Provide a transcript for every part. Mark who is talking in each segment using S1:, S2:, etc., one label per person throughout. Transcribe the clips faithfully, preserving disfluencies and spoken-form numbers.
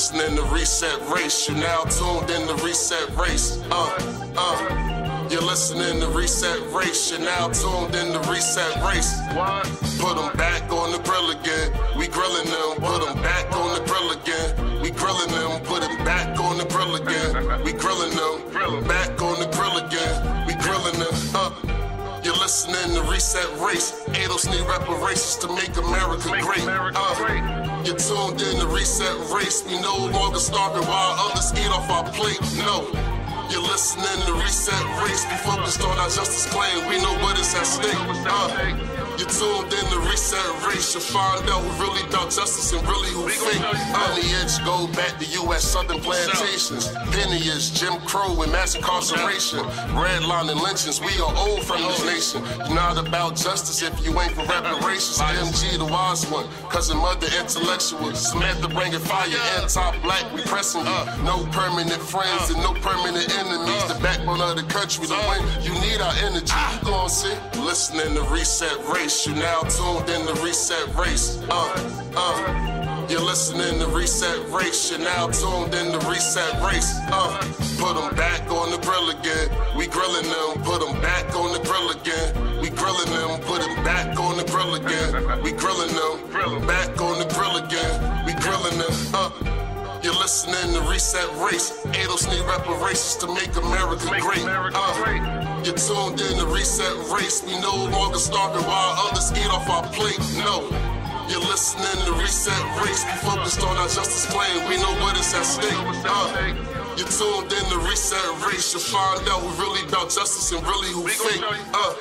S1: listening to Reset Race. You now tuned in to Reset Race. Uh, uh. You're listening to Reset Race. You're now tuned in to Reset Race. What? Put them back on the grill again. We grilling them. Put them back on the grill again. We grilling them. Put them back on the grill again. We grilling them. Back on the grill again. We grilling them. Uh. You're listening to Reset Race. A D O S need reparations to make America great. Uh, you're tuned in to Reset Race. We no longer starving while others eat off our plate. No. You're listening to Reset Race. We focused on our justice claim. We know what is at stake. Uh, you're tuned in to Reset Race. You'll find out who really about justice and really who fake. Lineage go back to U S Southern plantations. Lineage, Jim Crow and mass incarceration. Redlining lynchings. We are old from this nation. You're not about justice if you ain't for reparations. M G the wise one. Cousin mother intellectual. Samantha bringing fire. Anti-black. We pressing you. No permanent friends and no permanent enemies. The backbone of the country. To win, you need our energy. You gon' see. Listening to Reset Race. You now tuned in to Reset Race. Uh, uh. You're listening to Reset Race. You're now tuned in to Reset Race. Uh. Put them back on the grill again. We grilling them. Put them back on the grill again. We grilling them. Put them back on the grill again. We grilling them. Back on the grill again. We grilling them. Uh. You're listening to Reset Race. A D O S need reparations to make America great. Uh, you're tuned in to Reset Race. We no longer starving while others eat off our plate. No. You're listening to Reset Race. We focused on our justice claim. We know what is at stake. Uh, you're tuned in to Reset Race. You'll find out who really about justice and really who fake. Uh,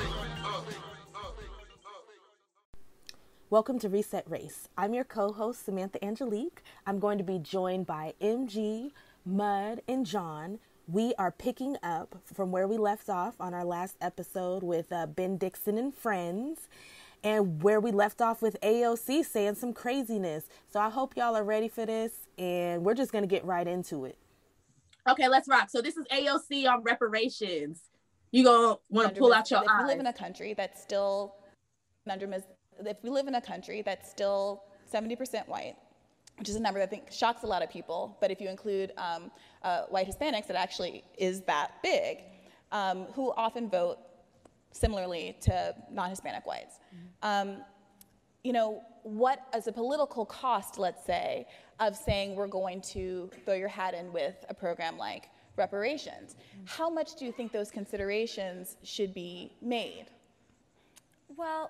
S2: Welcome to Reset Race. I'm your co-host, Samantha Angelique. I'm going to be joined by M G, Mud, and John. We are picking up from where we left off on our last episode with uh, Ben Dixon and friends, and where we left off with A O C saying some craziness. So I hope y'all are ready for this, and we're just going to get right into it.
S3: Okay, let's rock. So this is A O C on reparations. You gonna want to pull out your eyes.
S4: If we live in a country that's still under if we live in a country that's still seventy percent white, which is a number that I think shocks a lot of people, but if you include um, uh, white Hispanics, it actually is that big, um, who often vote similarly to non-Hispanic whites. Mm-hmm. Um, you know, what as a political cost, let's say, of saying we're going to throw your hat in with a program like reparations, mm-hmm. how much do you think those considerations should be made?
S5: Well,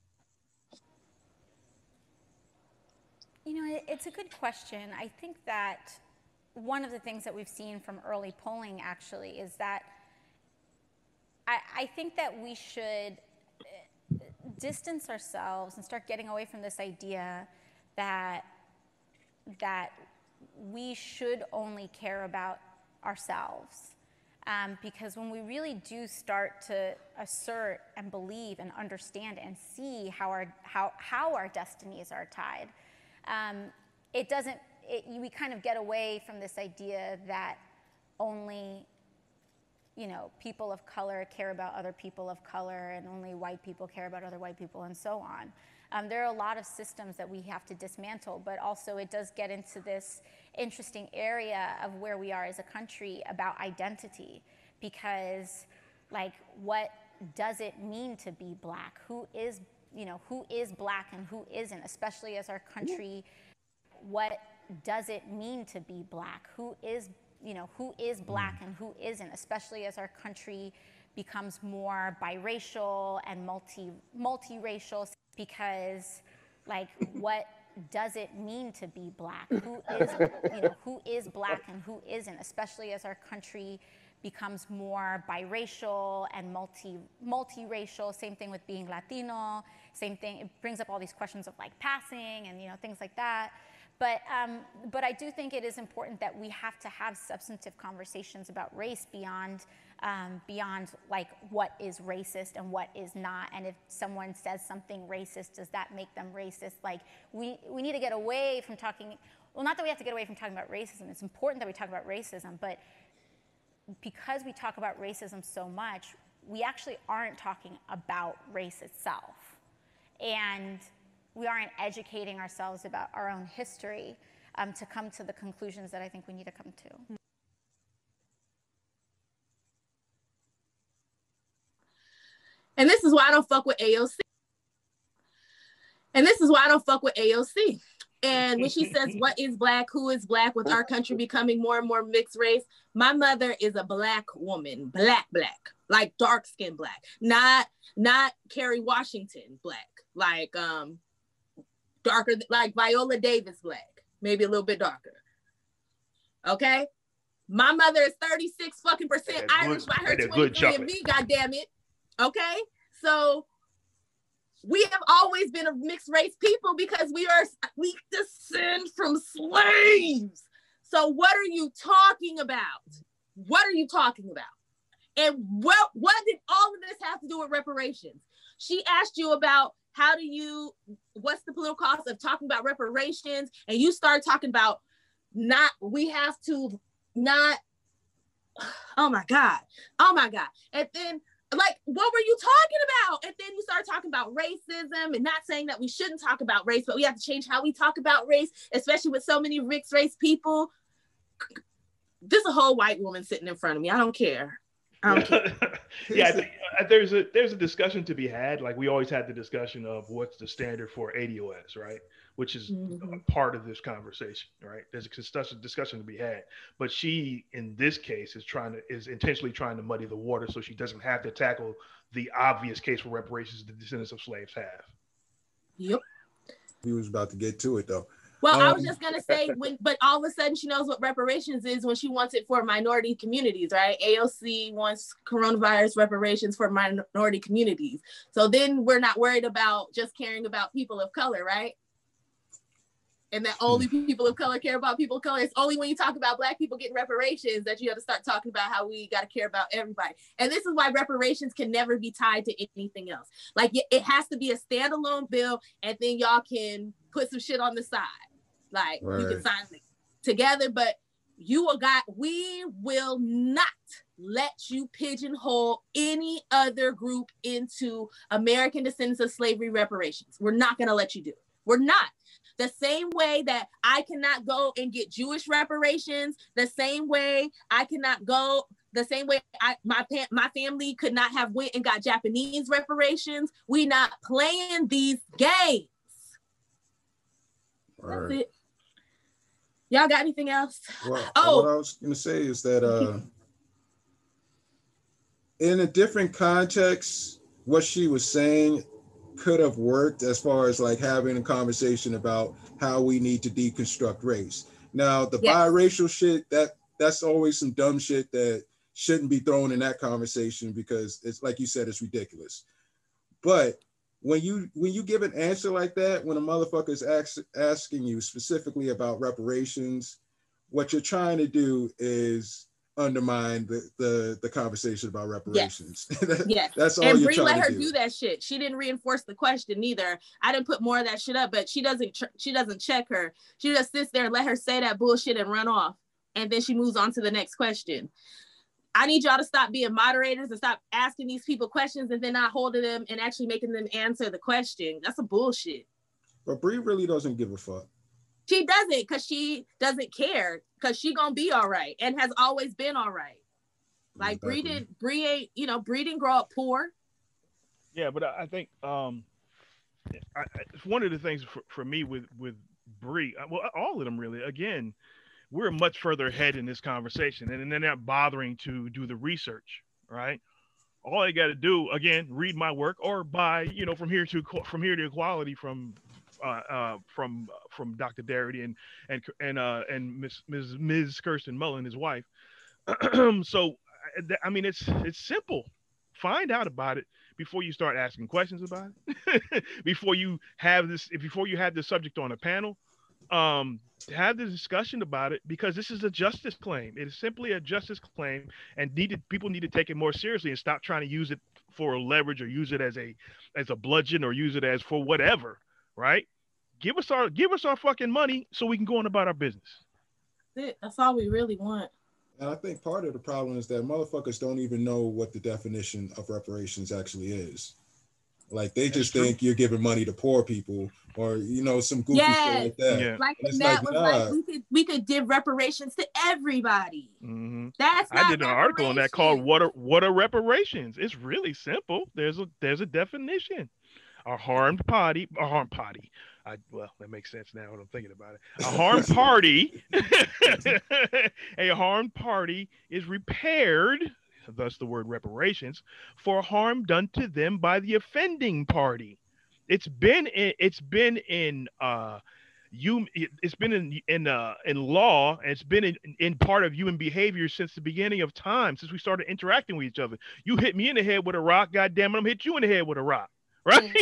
S5: you know, it's a good question. I think that one of the things that we've seen from early polling actually is that I, I think that we should distance ourselves and start getting away from this idea that that we should only care about ourselves. Um, because when we really do start to assert and believe and understand and see how our, how, how our destinies are tied, Um, it doesn't, it, we kind of get away from this idea that only, you know, people of color care about other people of color and only white people care about other white people and so on. Um, there are a lot of systems that we have to dismantle, but also it does get into this interesting area of where we are as a country about identity, because like, what does it mean to be black? Who is you know, who is black and who isn't, especially as our country, what does it mean to be black? Who is, you know, who is black and who isn't, especially as our country becomes more biracial and multi, multiracial, because like, what does it mean to be black? Who is, you know, who is black and who isn't, especially as our country becomes more biracial and multi, multiracial, same thing with being Latino, same thing, it brings up all these questions of like passing and, you know, things like that. But, um, but I do think it is important that we have to have substantive conversations about race beyond, um, beyond like what is racist and what is not. And if someone says something racist, does that make them racist? Like, we, we need to get away from talking, well, not that we have to get away from talking about racism, it's important that we talk about racism, but because we talk about racism so much, we actually aren't talking about race itself. And we aren't educating ourselves about our own history. um, to come to the conclusions that I think we need to come to.
S3: And this is why I don't fuck with A O C. And this is why I don't fuck with A O C. And when she says, what is black, who is black, with our country becoming more and more mixed race, my mother is a black woman, black, black, like dark skin black, not, not Kerry Washington black, like um, darker, like Viola Davis black, maybe a little bit darker. Okay? My mother is thirty-six fucking percent Irish by her twenty-three and me, goddamn it. Okay? So we have always been a mixed race people because we are, we descend from slaves. So what are you talking about? What are you talking about? And what, what did all of this have to do with reparations? She asked you about how do you, what's the political cost of talking about reparations? And you start talking about not, we have to not, oh my God, oh my God. And then like, what were you talking about? And then you start talking about racism and not saying that we shouldn't talk about race, but we have to change how we talk about race, especially with so many mixed race people. There's a whole white woman sitting in front of me. I don't care. I don't care.
S6: Yeah, I think uh, there's a there's a discussion to be had. Like we always had the discussion of what's the standard for A D O S, right? Which is mm-hmm. a part of this conversation, right? There's a discussion discussion to be had, but she, in this case, is trying to is intentionally trying to muddy the water so she doesn't have to tackle the obvious case for reparations the descendants of slaves have.
S3: Yep.
S7: He was about to get to it though.
S3: Well,
S7: um,
S3: I was just gonna say when, but all of a sudden she knows what reparations is when she wants it for minority communities, right? A O C wants coronavirus reparations for minority communities. So then we're not worried about just caring about people of color, right? And that only people of color care about people of color. It's only when you talk about black people getting reparations that you have to start talking about how we got to care about everybody. And this is why reparations can never be tied to anything else. Like it has to be a standalone bill, and then y'all can put some shit on the side. Like right. You can sign it together, but you will got, we will not let you pigeonhole any other group into American descendants of slavery reparations. We're not going to let you do it. We're not. The same way that I cannot go and get Jewish reparations, the same way I cannot go, the same way I, my my family could not have went and got Japanese reparations. We not playing these games. Right. That's it. Y'all got anything else?
S7: Well,
S3: oh,
S7: what I was going to say is that uh, in a different context, what she was saying could have worked as far as like having a conversation about how we need to deconstruct race. Now, the yes. biracial shit, that that's always some dumb shit that shouldn't be thrown in that conversation because it's like you said, it's ridiculous. But when you when you give an answer like that, when a motherfucker is ask, asking you specifically about reparations, what you're trying to do is undermine the, the, the conversation about reparations.
S3: Yes.
S7: that,
S3: yes.
S7: That's all
S3: and
S7: you're
S3: Bree
S7: trying
S3: let
S7: to
S3: her
S7: do.
S3: do that shit. She didn't reinforce the question neither. I didn't put more of that shit up, but she doesn't tr- she doesn't check her. She just sits there and let her say that bullshit and run off. And then she moves on to the next question. I need y'all to stop being moderators and stop asking these people questions and then not holding them and actually making them answer the question. That's a bullshit.
S7: But Bree really doesn't give a fuck.
S3: She doesn't because she doesn't care because she gonna be all right and has always been all right. Like exactly. Bree did, Bree ain't, you know, Bree didn't grow up poor.
S6: Yeah, but I think um, I, I, one of the things for, for me with with Bree, well, all of them really. Again, we're much further ahead in this conversation, and they're not bothering to do the research, right? All I got to do, again, read my work or buy, you know, from here to from here to equality from uh, uh, from from Doctor Darity and and and uh, and Miss Miz Miz Kirsten Mullen, his wife. So. I mean, it's it's simple. Find out about it before you start asking questions about it. before you have this, before you have this subject on a panel, um, have the discussion about it because this is a justice claim. It is simply a justice claim, and needed people need to take it more seriously and stop trying to use it for leverage or use it as a as a bludgeon or use it as for whatever. Right? Give us our give us our fucking money so we can go on about our business.
S3: That's it. That's all we really want.
S7: And I think part of the problem is that motherfuckers don't even know what the definition of reparations actually is. Like they
S6: That's
S7: just
S6: true.
S7: think you're giving money to poor people, or you know, some goofy
S3: Yes.
S7: shit like that.
S6: Yeah.
S3: Like
S7: It's
S3: that
S7: like,
S3: was
S7: nah.
S3: like we could we could give reparations to everybody.
S6: Mm-hmm.
S3: That's not
S6: I did an article on that called
S3: reparations.
S6: "What are What are reparations?" It's really simple. There's a there's a definition. A harmed party, a harmed party. I, well, that makes sense now when I'm thinking about it. A harmed party, a harmed party is repaired, thus the word reparations, for harm done to them by the offending party. It's been in, it's been in uh you it's been in in uh in law, and it's been in, in part of human behavior since the beginning of time, since we started interacting with each other. You hit me in the head with a rock, goddamn it, I'm hit you in the head with a rock. Right?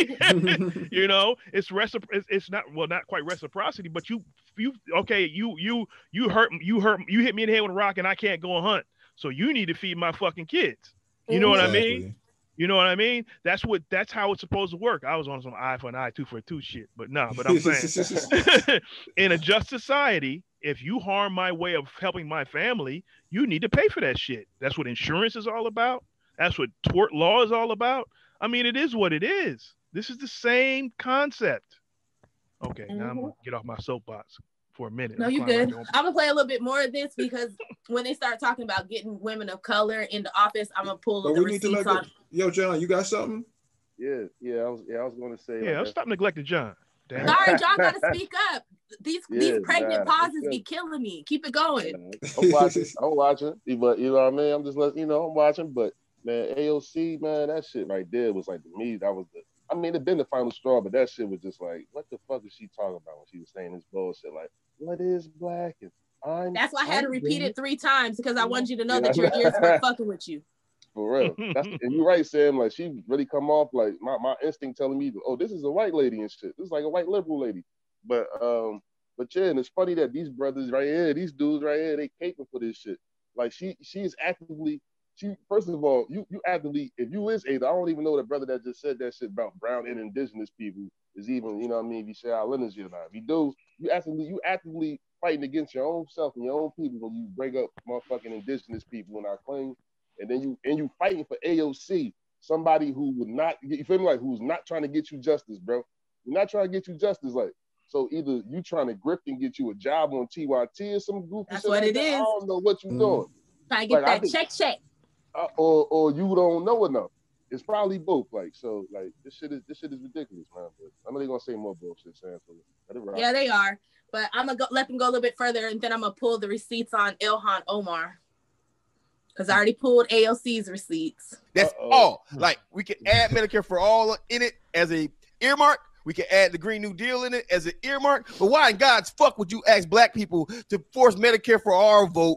S6: You know, it's recipro- it's, it's not well, not quite reciprocity, but you you okay, you you you hurt you hurt you hit me in the head with a rock, and I can't go hunt. So you need to feed my fucking kids. You know
S7: Exactly.
S6: what I mean? You know what I mean? That's what that's how it's supposed to work. I was on some eye for an eye, two for a two shit, but no, but I'm saying in a just society, if you harm my way of helping my family, you need to pay for that shit. That's what insurance is all about. That's what tort law is all about. I mean, it is what it is. This is the same concept. Okay, mm-hmm. Now I'm gonna get off my soapbox for a minute.
S3: No,
S6: I'm
S3: you good.
S6: Right
S3: I'm gonna play a little bit more of this because when they start talking about getting women of color into office, I'm gonna pull
S7: but
S3: the
S7: we need to
S3: receipts
S7: let
S3: on.
S7: go. Yo, John, you got something?
S8: Yeah, yeah, I was, yeah, I was gonna say.
S6: Yeah,
S8: like,
S6: stop neglecting John. Damn.
S3: Sorry, John, gotta speak up. These
S8: Yeah,
S3: these pregnant
S8: nah,
S3: pauses
S8: it's
S3: be
S8: good.
S3: killing me. Keep it going.
S8: I'm watching. I'm watching. But you know what I mean? I'm just letting you know I'm watching. But man, A O C, man, that shit right there was like to me, that was the I mean, it been the final straw, but that shit was just like, what the fuck is she talking about when she was saying this bullshit? Like, what is black? And I'm
S3: That's why I had to repeat it three times because I wanted you to know
S8: Yeah.
S3: that your ears were fucking with you.
S8: For real. That's, and you're right, Sam. Like, she really come off like my, my instinct telling me, oh, this is a white lady and shit. This is like a white liberal lady. But um, but yeah, and it's funny that these brothers right here, these dudes right here, they caping for this shit. Like she she is actively, she first of all, you you actively, if you is Ada, I don't even know the brother that just said that shit about brown and indigenous people is even, you know what I mean, if you say our lineage or not. If you do, you actively you actively fighting against your own self and your own people when you bring up motherfucking indigenous people in our claim. And then you and you fighting for A O C, somebody who would not, you feel me, like who's not trying to get you justice, bro. You're not trying to get you justice, like. So either you trying to grift and get you a job on T Y T or some goofy
S3: That's
S8: shit
S3: what
S8: like
S3: it
S8: that.
S3: is.
S8: I don't know what you're
S7: Mm.
S8: doing.
S3: Trying to get
S8: Like, I
S3: that
S8: think-
S3: check check.
S8: Uh, or or you don't know enough. It's probably both. Like so, like this shit is this shit is ridiculous, man. But I know they're gonna say more bullshit, Sam. So let it rock.
S3: Yeah, they are. But I'm gonna go, let them go a little bit further, and then I'm gonna pull the receipts on Ilhan Omar because I already pulled A O C's receipts.
S9: That's
S8: Uh-oh.
S9: all. Like we can add Medicare for all in it as a earmark. We can add the Green New Deal in it as an earmark. But why in God's fuck would you ask black people to force Medicare for our vote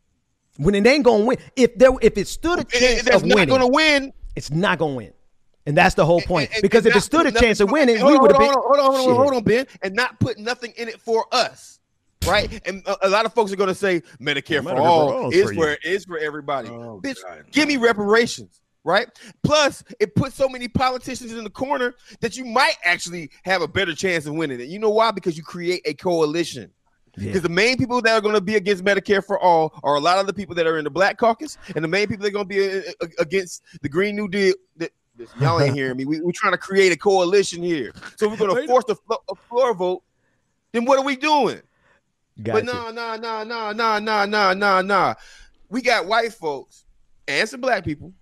S10: when it ain't gonna win? If there, if it stood a
S9: It-
S10: chance
S9: it- that's
S10: of
S9: not
S10: winning,
S9: going to win?
S10: it's not gonna win, and that's the whole point.
S9: And- and-
S10: because
S9: and
S10: if it
S9: not
S10: stood a
S9: put
S10: chance of
S9: nothing-
S10: winning,
S9: hold
S10: we
S9: on,
S10: would have
S9: hold
S10: been.
S9: on, hold on, hold on,
S10: Shit.
S9: hold on, Ben, and not put nothing in it for us, right? And a, a lot of folks are going to say Medicare,
S10: Medicare
S9: for
S10: for
S9: all
S10: all is
S9: is
S10: for
S9: for
S10: you.
S9: is for everybody.
S10: Oh,
S9: Bitch,
S10: God.
S9: give me reparations, right? Plus, it puts so many politicians in the corner that you might actually have a better chance of winning it. You know why? Because you create a coalition.
S10: Yeah.
S9: Because the main people that are going to be against Medicare for all are a lot of the people that are in the Black Caucus, and the main people that are going to be uh, uh, against the Green New Deal. That, this, y'all ain't hearing me. We, we're trying to create a coalition here. So we're going to force the flo- a floor vote. Then what are we doing?
S10: Got
S9: But
S10: you.
S9: no, no, no, no, no, no, no, no, no. We got white folks and some black people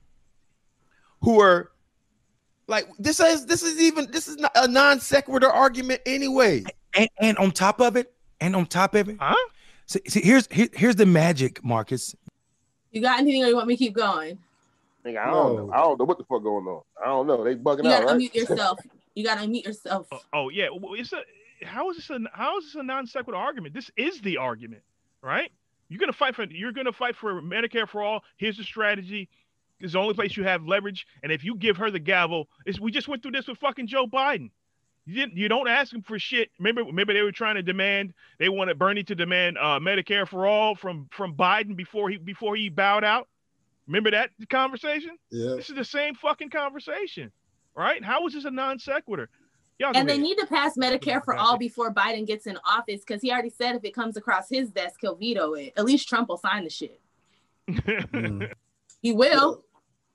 S9: who are like, this is this is even this is not a non sequitur argument anyway.
S11: And and on top of it, and on top of it,
S6: Huh?
S11: see, see here's here, here's the magic, Marcus.
S3: You got anything, or you want me to keep going?
S8: Nigga, I don't
S7: No.
S8: know. I don't know what the fuck going on. I don't know. They bugging
S3: You
S8: out,
S3: gotta
S8: right?
S3: unmute yourself. You gotta unmute yourself.
S6: Oh, oh, yeah. Well, it's a how is this a how is this a non sequitur argument? This is the argument, right? You're gonna fight for you're gonna fight for Medicare for all. Here's the strategy. It's the only place you have leverage. And if you give her the gavel, it's, we just went through this with fucking Joe Biden. You didn't you don't ask him for shit. Remember, remember they were trying to demand they wanted Bernie to demand uh, Medicare for all from from Biden before he before he bowed out. Remember that conversation?
S7: Yeah.
S6: This is the same fucking conversation, right? How is this a non sequitur? Y'all go
S3: And they
S6: ahead.
S3: need to pass Medicare for
S6: Got
S3: all
S6: it.
S3: before Biden gets in office because he already said if it comes across his desk, he'll veto it. At least Trump will sign the shit.
S7: Mm.
S3: He will.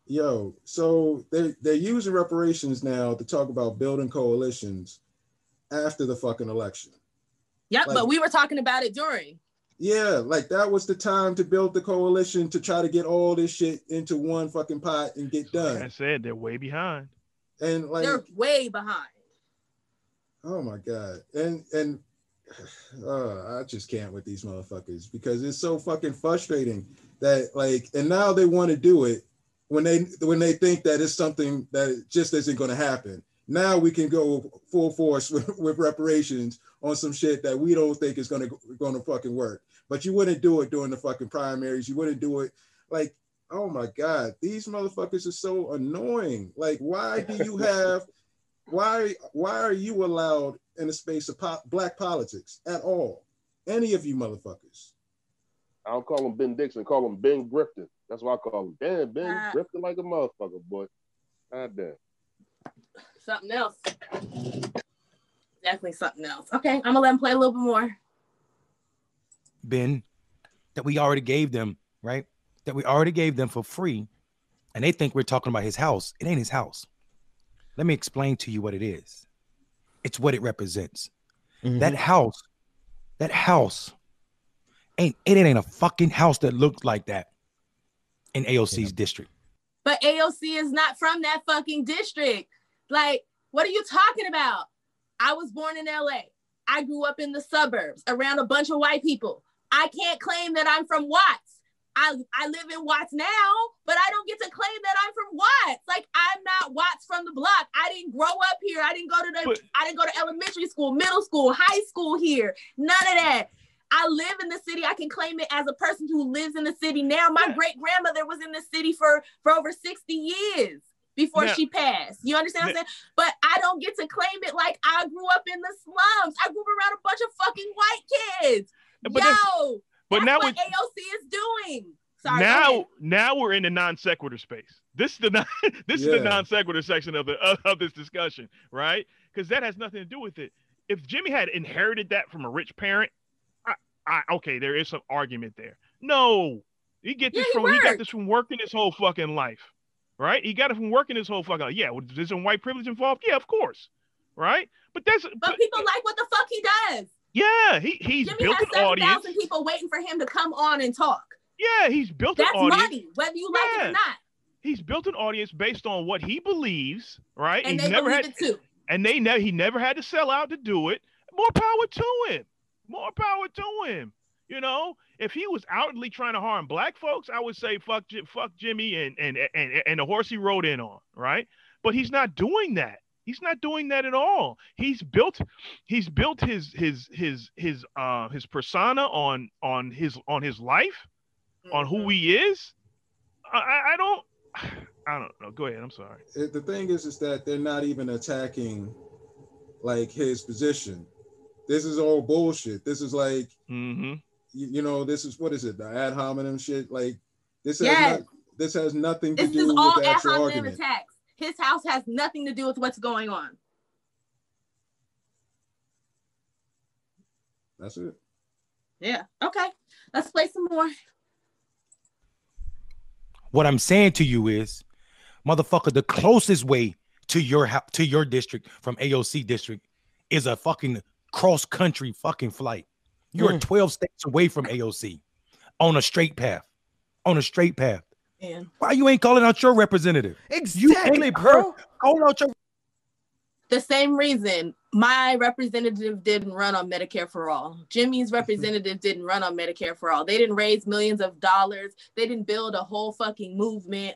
S7: Yo, so they they're using reparations now to talk about building coalitions after the fucking election.
S3: Yep,
S7: like,
S3: but we were talking about it during.
S7: Yeah, like that was the time to build the coalition to try to get all this shit into one fucking pot and get done.
S6: Like I said, they're way behind.
S7: And like
S3: they're way behind.
S7: Oh my god. And and uh, I just can't with these motherfuckers because it's so fucking frustrating that like and now they want to do it when they when they think that it's something that just isn't going to happen. Now we can go full force with, with reparations on some shit that we don't think is gonna gonna fucking work. But you wouldn't do it during the fucking primaries. You wouldn't do it like, oh my God, these motherfuckers are so annoying. Like, why do you have, why why are you allowed in the space of po- black politics at all? Any of you motherfuckers.
S8: I don't call him Ben Dixon, I call him Ben Grifton. That's what I call him. Damn, Ben
S3: uh,
S8: Grifton like a motherfucker, boy. God damn.
S3: Something else. Definitely something else. Okay, I'm gonna let him play a little bit more.
S11: Ben, that we already gave them, right? That we already gave them for free, and they think we're talking about his house. It ain't his house. Let me explain to you what it is. It's what it represents. Mm-hmm. That house, that house, ain't it ain't a fucking house that looks like that in A O C's yeah. district.
S3: But A O C is not from that fucking district. Like, what are you talking about? I was born in L A. I grew up in the suburbs around a bunch of white people. I can't claim that I'm from Watts. I, I live in Watts now, but I don't get to claim that I'm from Watts. Like, I'm not Watts from the block. I didn't grow up here. I didn't go to the, but, I didn't go to elementary school, middle school, high school here. None of that. I live in the city. I can claim it as a person who lives in the city now. My yeah. great grandmother was in the city for, for over sixty years. Before now, she passed. You understand what I'm saying? But I don't get to claim it like I grew up in the slums. I grew up around a bunch of fucking white kids. But Yo,
S6: but
S3: that's
S6: now
S3: what A O C is doing. Sorry,
S6: now, now we're in the non sequitur space. This is the non, this yeah. is the non sequitur section of the of, of this discussion, right? Because that has nothing to do with it. If Jimmy had inherited that from a rich parent, I, I okay, there is some argument there. No, he get this yeah, he from worked. he got this from working his whole fucking life. Right? He got it from working his whole fucking life. Yeah, is some white privilege involved? Yeah, of course. Right? But that's
S3: But,
S6: but
S3: people like what the fuck he does.
S6: Yeah, he he's
S3: Jimmy
S6: built
S3: has
S6: an audience.
S3: seven thousand people waiting for him to come on and talk.
S6: Yeah, he's built
S3: that's
S6: an audience.
S3: That's money, whether you like yeah. it or not.
S6: He's built an audience based on what he believes, right?
S3: And
S6: he
S3: they
S6: never
S3: believe
S6: had,
S3: it too.
S6: And they never he never had to sell out to do it. More power to him. More power to him. You know, if he was outwardly trying to harm black folks, I would say fuck, fuck Jimmy and and and and the horse he rode in on, right? But he's not doing that. He's not doing that at all. He's built, he's built his his his his uh his persona on on his on his life, mm-hmm. on who he is. I I don't I don't know. Go ahead. I'm sorry.
S7: The thing is, is that they're not even attacking like his position. This is all bullshit. This is like.
S6: Mm-hmm.
S7: You, you know, this is what is it? The ad hominem shit. Like this has
S3: yes.
S7: not, this has nothing to
S3: this
S7: do
S3: is all
S7: with the
S3: ad
S7: actual
S3: hominem
S7: argument.
S3: Attacks. His house has nothing to do with what's going on.
S7: That's it.
S3: Yeah. Okay. Let's play some more.
S11: What I'm saying to you is, motherfucker, the closest way to your house, to your district from A O C district is a fucking cross country fucking flight. You're mm. twelve states away from A O C on a straight path, on a straight path.
S3: Man.
S11: Why you ain't calling out your representative?
S10: Exactly, bro.
S11: Calling out your.
S3: The same reason my representative didn't run on Medicare for all. Jimmy's representative didn't run on Medicare for all. They didn't raise millions of dollars. They didn't build a whole fucking movement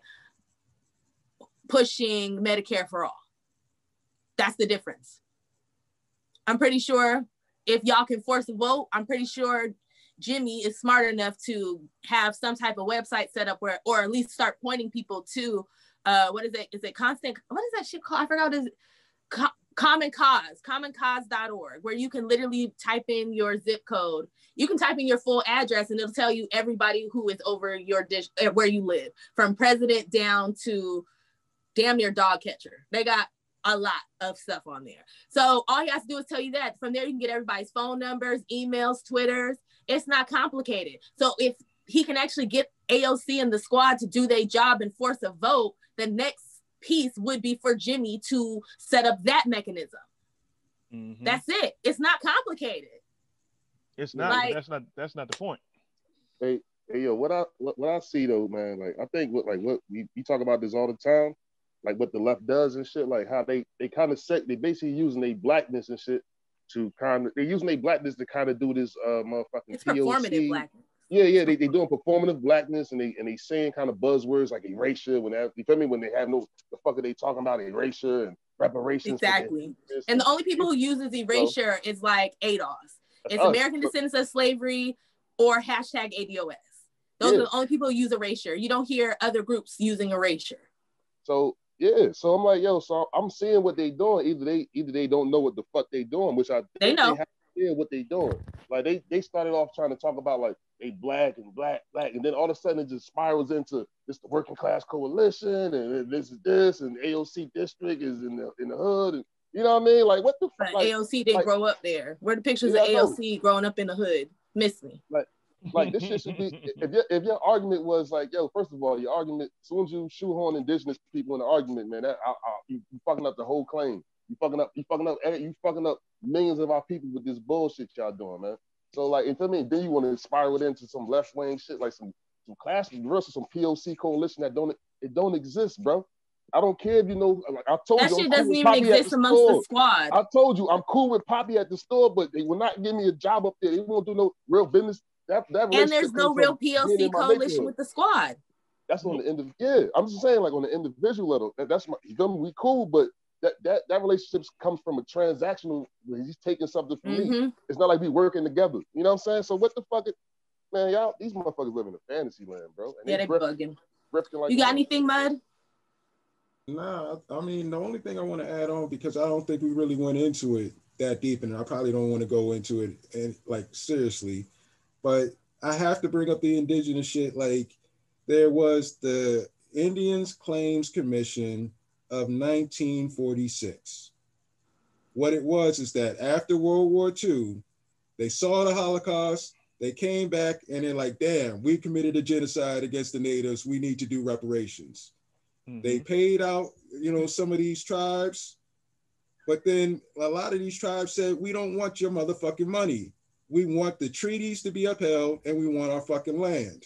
S3: pushing Medicare for all. That's the difference. I'm pretty sure if y'all can force a vote, I'm pretty sure Jimmy is smart enough to have some type of website set up where, or at least start pointing people to, uh, what is it? Is it constant? What is that shit called? I forgot. Is it Co- Common Cause, common cause dot org, where you can literally type in your zip code. You can type in your full address and it'll tell you everybody who is over your dish, where you live, from president down to damn near dog catcher. They got a lot of stuff on there. So all he has to do is tell you that. From there, you can get everybody's phone numbers, emails, Twitters. It's not complicated. So if he can actually get A O C and the squad to do their job and force a vote, the next piece would be for Jimmy to set up that mechanism. Mm-hmm. That's it. It's not complicated.
S6: It's not. Like, that's not. That's not the point.
S8: Hey, hey, yo, what I what, what I see though, man. Like, I think what like what we, we talk about this all the time. Like what the left does and shit. Like how they they kind of set. They basically using their blackness and shit to kind of. They're using their blackness to kind of do this uh motherfucking
S3: it's
S8: P O C.
S3: Performative blackness.
S8: Yeah, yeah, they they doing performative blackness and they and they saying kind of buzzwords like erasure when they, you feel me, when they have no, the fuck are they talking about, erasure and reparations.
S3: Exactly. And the only people who uses erasure so, is like A D O S. It's us. American Descendants of Slavery or hashtag A D O S. Those yeah. are the only people who use erasure. You don't hear other groups using erasure.
S8: So yeah, so I'm like, yo, so I'm seeing what they doing. Either they either they don't know what the fuck they doing, which I
S3: they know.
S8: They have to what they doing. Like they they started off trying to talk about like they black and black, black, and then all of a sudden it just spirals into this the working class coalition, and this is this, and A O C district is in the in the hood, and you know what I mean? Like what the fuck?
S3: Like, A O C didn't like, grow up there. Where are the pictures yeah, of A O C growing up in the hood? Miss me.
S8: Like, like this shit should be. If your if your argument was like, yo, first of all, your argument, as soon as you shoehorn indigenous people in the argument, man, that I, I, you, you fucking up the whole claim. You fucking up. You fucking up. You fucking up millions of our people with this bullshit y'all doing, man. So like, you feel me? Then you want to spiral it into some left wing shit, like some some class versus some P O C coalition that don't it don't exist, bro. I don't care if you know. Like I told
S3: that
S8: you,
S3: shit
S8: I'm
S3: doesn't
S8: cool
S3: even exist
S8: the
S3: amongst
S8: store.
S3: the squad.
S8: I told you I'm cool with Poppy at the store, but they will not give me a job up there. They won't do no real business. That that
S3: and there's no real P O C coalition with the squad.
S8: That's on the end of yeah. I'm just saying, like on the individual level, that, that's my. You feel me? We cool, but. That, that that relationship comes from a transactional where he's taking something from mm-hmm. me. It's not like we working together. You know what I'm saying? So what the fuck is, man, y'all, these motherfuckers live in a fantasy land, bro. And
S3: yeah, they, they bugging.
S8: Like
S3: you got anything, Mud?
S7: Nah, I mean, the only thing I want to add on, because I don't think we really went into it that deep, and I probably don't want to go into it and like seriously, but I have to bring up the indigenous shit. Like there was the Indians Claims Commission of nineteen forty-six. What it was is that after World War Two, they saw the Holocaust, they came back and they're like, damn, we committed a genocide against the natives, we need to do reparations. Mm-hmm. They paid out, you know, some of these tribes, but then a lot of these tribes said, we don't want your motherfucking money. We want the treaties to be upheld and we want our fucking land.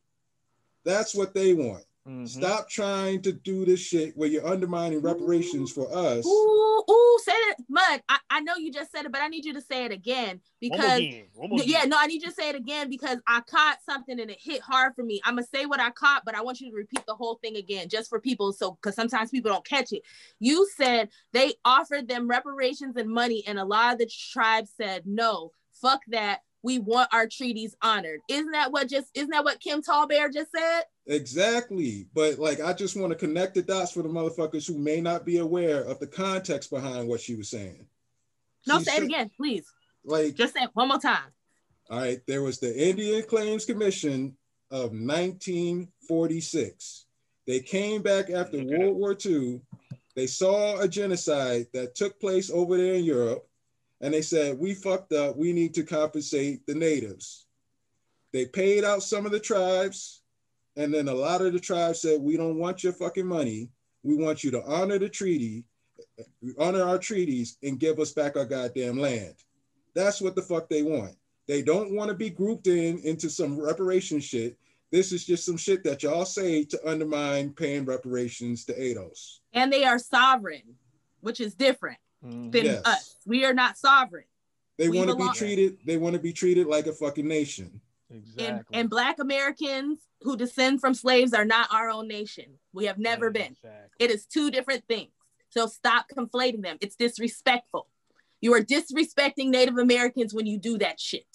S7: That's what they want. Mm-hmm. Stop trying to do this shit where you're undermining reparations for us.
S3: Ooh, ooh, say it, Mud. I, I know you just said it, but I need you to say it again because One more again. One more yeah, again. no, I need you to say it again because I caught something and it hit hard for me. I'm gonna say what I caught, but I want you to repeat the whole thing again, just for people, so because sometimes people don't catch it. You said they offered them reparations and money, and a lot of the tribes said no, fuck that. We want our treaties honored. Isn't that what just isn't that what Kim Tallbear just said?
S7: Exactly. But like I just want to connect the dots for the motherfuckers who may not be aware of the context behind what she was saying.
S3: No,
S7: she
S3: say
S7: said,
S3: it again, please.
S7: Like
S3: just say it one more time.
S7: All right. There was the Indian Claims Commission of nineteen forty-six. They came back after okay. World War Two. They saw a genocide that took place over there in Europe. And they said, we fucked up, we need to compensate the natives. They paid out some of the tribes, and then a lot of the tribes said, we don't want your fucking money. We want you to honor the treaty, honor our treaties, and give us back our goddamn land. That's what the fuck they want. They don't want to be grouped in into some reparation shit. This is just some shit that y'all say to undermine paying reparations to A D O S.
S3: And they are sovereign, which is different. Than yes. us. We are not sovereign.
S7: They want to be treated, they want to be treated like a fucking nation.
S3: Exactly. And, and Black Americans who descend from slaves are not our own nation. We have never exactly. been. It is two different things. So stop conflating them. It's disrespectful. You are disrespecting Native Americans when you do that shit.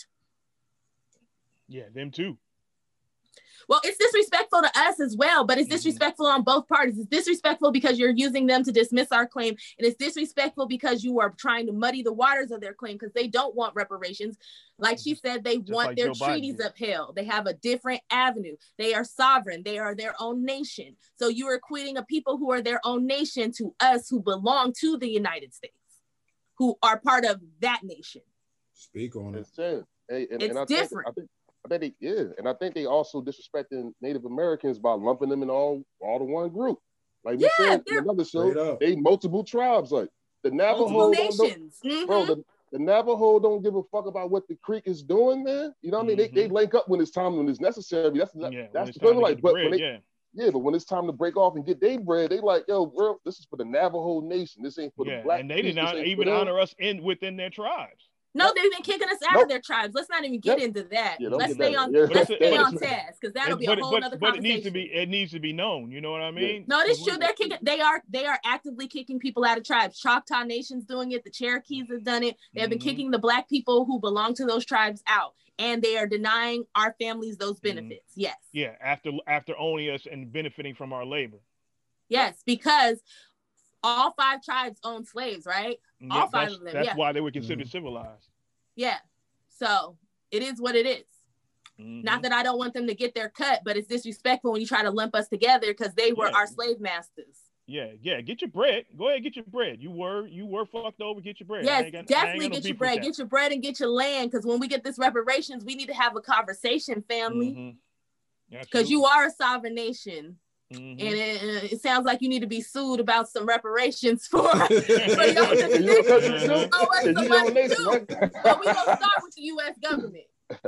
S6: Yeah, them too.
S3: Well, it's disrespectful to us as well, but it's disrespectful on both parties. It's disrespectful because you're using them to dismiss our claim. And it's disrespectful because you are trying to muddy the waters of their claim because they don't want reparations. Like she said, they Just want like their Joe treaties Biden. upheld. They have a different avenue. They are sovereign. They are their own nation. So you are equating a people who are their own nation to us who belong to the United States, who are part of that nation.
S7: Speak on it.
S8: It's, hey, and,
S3: it's
S8: and I
S3: different.
S8: Think, I think I think they, yeah, and I think they also disrespecting Native Americans by lumping them in all all to one group. Like we
S3: Yeah,
S8: said in
S3: they're-
S8: another show,
S7: Straight up.
S8: they multiple tribes. Like the Navajo,
S3: Multiple
S8: don't- don't-
S3: nations. Mhm.
S8: bro. The, the Navajo don't give a fuck about what the Creek is doing, man. You know what I mean? They, they link up when it's time, when it's necessary. That's
S6: Yeah, when
S8: that's
S6: it's
S8: the thing.
S6: time to
S8: Like,
S6: get the
S8: but
S6: bread,
S8: when they,
S6: yeah.
S8: yeah, but when it's time to break off and get their bread, they like, yo, bro, this is for the Navajo Nation. This ain't for
S6: Yeah,
S8: the black.
S6: and they did
S8: Creek. This
S6: not
S8: ain't for
S6: even
S8: them.
S6: honor us in within their tribes.
S3: No, they've been kicking us out
S8: Nope.
S3: of their tribes. Let's not even get
S8: Yep.
S3: into that.
S8: Yeah, don't
S3: let's
S8: get
S3: stay
S8: that.
S3: on.
S8: Yeah.
S3: Let's
S6: But
S3: stay
S6: it's-
S3: on task because that'll
S6: And-
S3: be a
S6: but,
S3: whole
S6: but,
S3: other
S6: but it
S3: conversation.
S6: needs to be it needs to be known. You know what I mean?
S3: No, it's
S6: So
S3: true.
S6: we-
S3: They're kicking. They are. They are actively kicking people out of tribes. Choctaw Nation's doing it. The Cherokees have done it. They have been
S6: Mhm.
S3: kicking the black people who belong to those tribes out, and they are denying our families those
S6: Mm-hmm.
S3: benefits. Yes,
S6: Yeah, after after owning us and benefiting from our labor.
S3: yes, because all five tribes own slaves, right?
S6: And
S3: All
S6: that-
S3: five
S6: that's,
S3: of them.
S6: That's
S3: Yeah,
S6: why they were considered civilized.
S3: yeah. So it is what it is.
S6: Mhm.
S3: Not that I don't want them to get their cut, but it's disrespectful when you try to lump us together because they were
S6: Yeah.
S3: our slave masters.
S6: Yeah, yeah. Get your bread. Go ahead, and get your bread. You were you were fucked over. Get your bread. I
S3: Yes,
S6: ain't got- I ain't
S3: definitely
S6: got no
S3: get your
S6: beef with
S3: bread.
S6: that.
S3: Get your bread and get your land. Because when we get this reparations, we need to have a conversation, family.
S6: Mhm.
S3: Because you are a sovereign nation.
S6: Mhm.
S3: And it, it sounds like you need to be sued about some reparations for, for your
S8: And you a country
S3: decisions.
S8: too?
S3: Oh, what's
S8: And
S3: the
S8: you
S3: money
S8: your nation,
S3: too?
S8: right?
S3: But we're going to start with the U S government.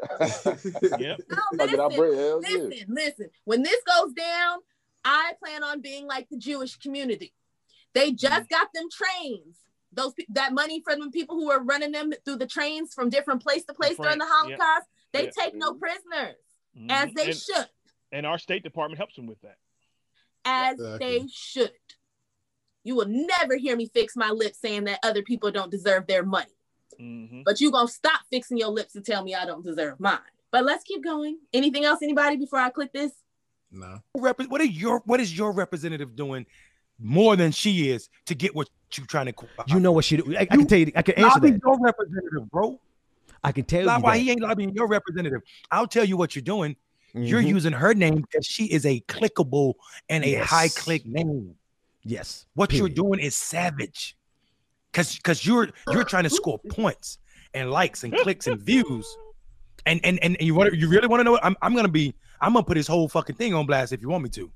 S6: Yep.
S3: No,
S8: I get our
S3: listen,
S8: bread, hell yeah.
S3: listen, listen. When this goes down, I plan on being like the Jewish community. They just got them trains. Those pe- that money from the people who are running them through the trains from different place to place during the
S6: France, yeah.
S3: Holocaust. They
S6: Yeah.
S3: take no prisoners,
S6: Mhm.
S3: as they
S6: and,
S3: should,
S6: and our State Department helps them with that.
S3: as
S7: Exactly.
S3: they should. You will never hear me fix my lips saying that other people don't deserve their money.
S6: Mhm.
S3: But you gonna stop fixing your lips to tell me I don't deserve mine. But let's keep going. Anything else, anybody, before I click this?
S7: No.
S11: Rep- What are your what is your representative doing more than she is to get what you're trying to?
S10: You know what she do? I, I can tell you. I can answer
S11: Lobby
S10: that.
S11: your representative, bro.
S10: I can tell
S11: Not
S10: you
S11: why
S10: that.
S11: he ain't lobbying your representative. I'll tell you what you're doing. You're
S10: Mhm.
S11: using her name because she is a clickable and a
S10: Yes.
S11: high click name.
S10: Yes.
S11: What you're
S10: period.
S11: doing is savage. Cause because you're you're trying to score points and likes and clicks and views. And and and you want you really want to know what I'm I'm gonna be I'm gonna put his whole fucking thing on blast if you want me to.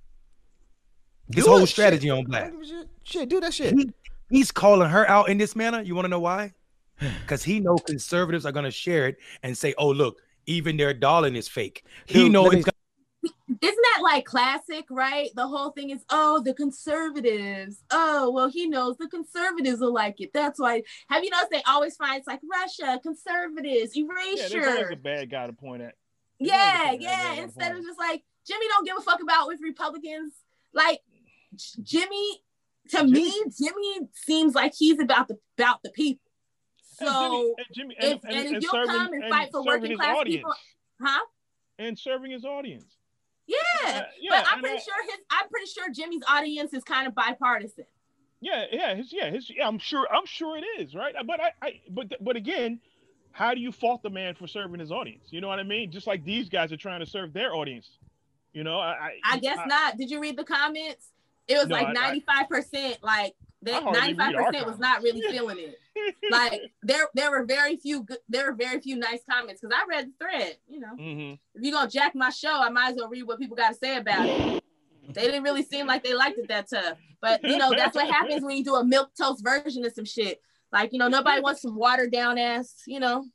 S11: His
S10: Do
S11: whole
S10: it,
S11: strategy
S10: shit.
S11: on blast.
S10: Shit, shit, do that shit.
S11: He, he's calling her out in this manner. You want to know why? Because he knows conservatives are gonna share it and say, "Oh, look, even their darling is fake." He
S10: Dude,
S11: knows
S10: let
S11: it's
S10: me-
S3: Isn't that like classic, right? The whole thing is, oh, the conservatives. Oh, well, he knows the conservatives will like it. That's why. Have you noticed they always find it's like Russia, conservatives,
S6: Yeah, there's always
S3: erasure.
S6: a bad guy to point at.
S3: Yeah,
S6: There's always a bad guy
S3: yeah.
S6: to
S3: Instead
S6: point
S3: of just like Jimmy don't give a fuck about with Republicans. Like J- Jimmy, to me, Jimmy seems like he's about the about the people.
S6: And
S3: So
S6: Jimmy, and Jimmy, and,
S3: if
S6: and,
S3: and if
S6: and
S3: you'll
S6: serving,
S3: come and
S6: and
S3: fight for
S6: serving
S3: working
S6: his
S3: class
S6: audience,
S3: people, huh?
S6: and serving his audience.
S3: Yeah,
S6: Uh, yeah,
S3: but I'm
S6: and
S3: pretty
S6: I-
S3: sure his. I'm pretty sure Jimmy's audience is kind of bipartisan.
S6: Yeah, yeah, his, yeah, his, yeah. I'm sure, I'm sure it is, right? But I, I, but, but again, how do you fault the man for serving his audience? You know what I mean? Just like these guys are trying to serve their audience. You know, I, I,
S3: I guess not. Did you read the comments? It was
S6: No, I-
S3: like
S6: I-
S3: ninety-five percent. Like
S6: I
S3: that,
S6: hardly read
S3: ninety-five
S6: our
S3: percent was not really feeling it. Like there, there were very few. Good, there were very few nice comments because I read the thread. You know,
S6: Mm-hmm.
S3: if you're gonna jack my show, I might as well read what people got to say about it. They didn't really seem like they liked it that tough. But you know, that's what happens when you do a milk toast version of some shit. Like, you know, nobody wants some watered down ass, you know.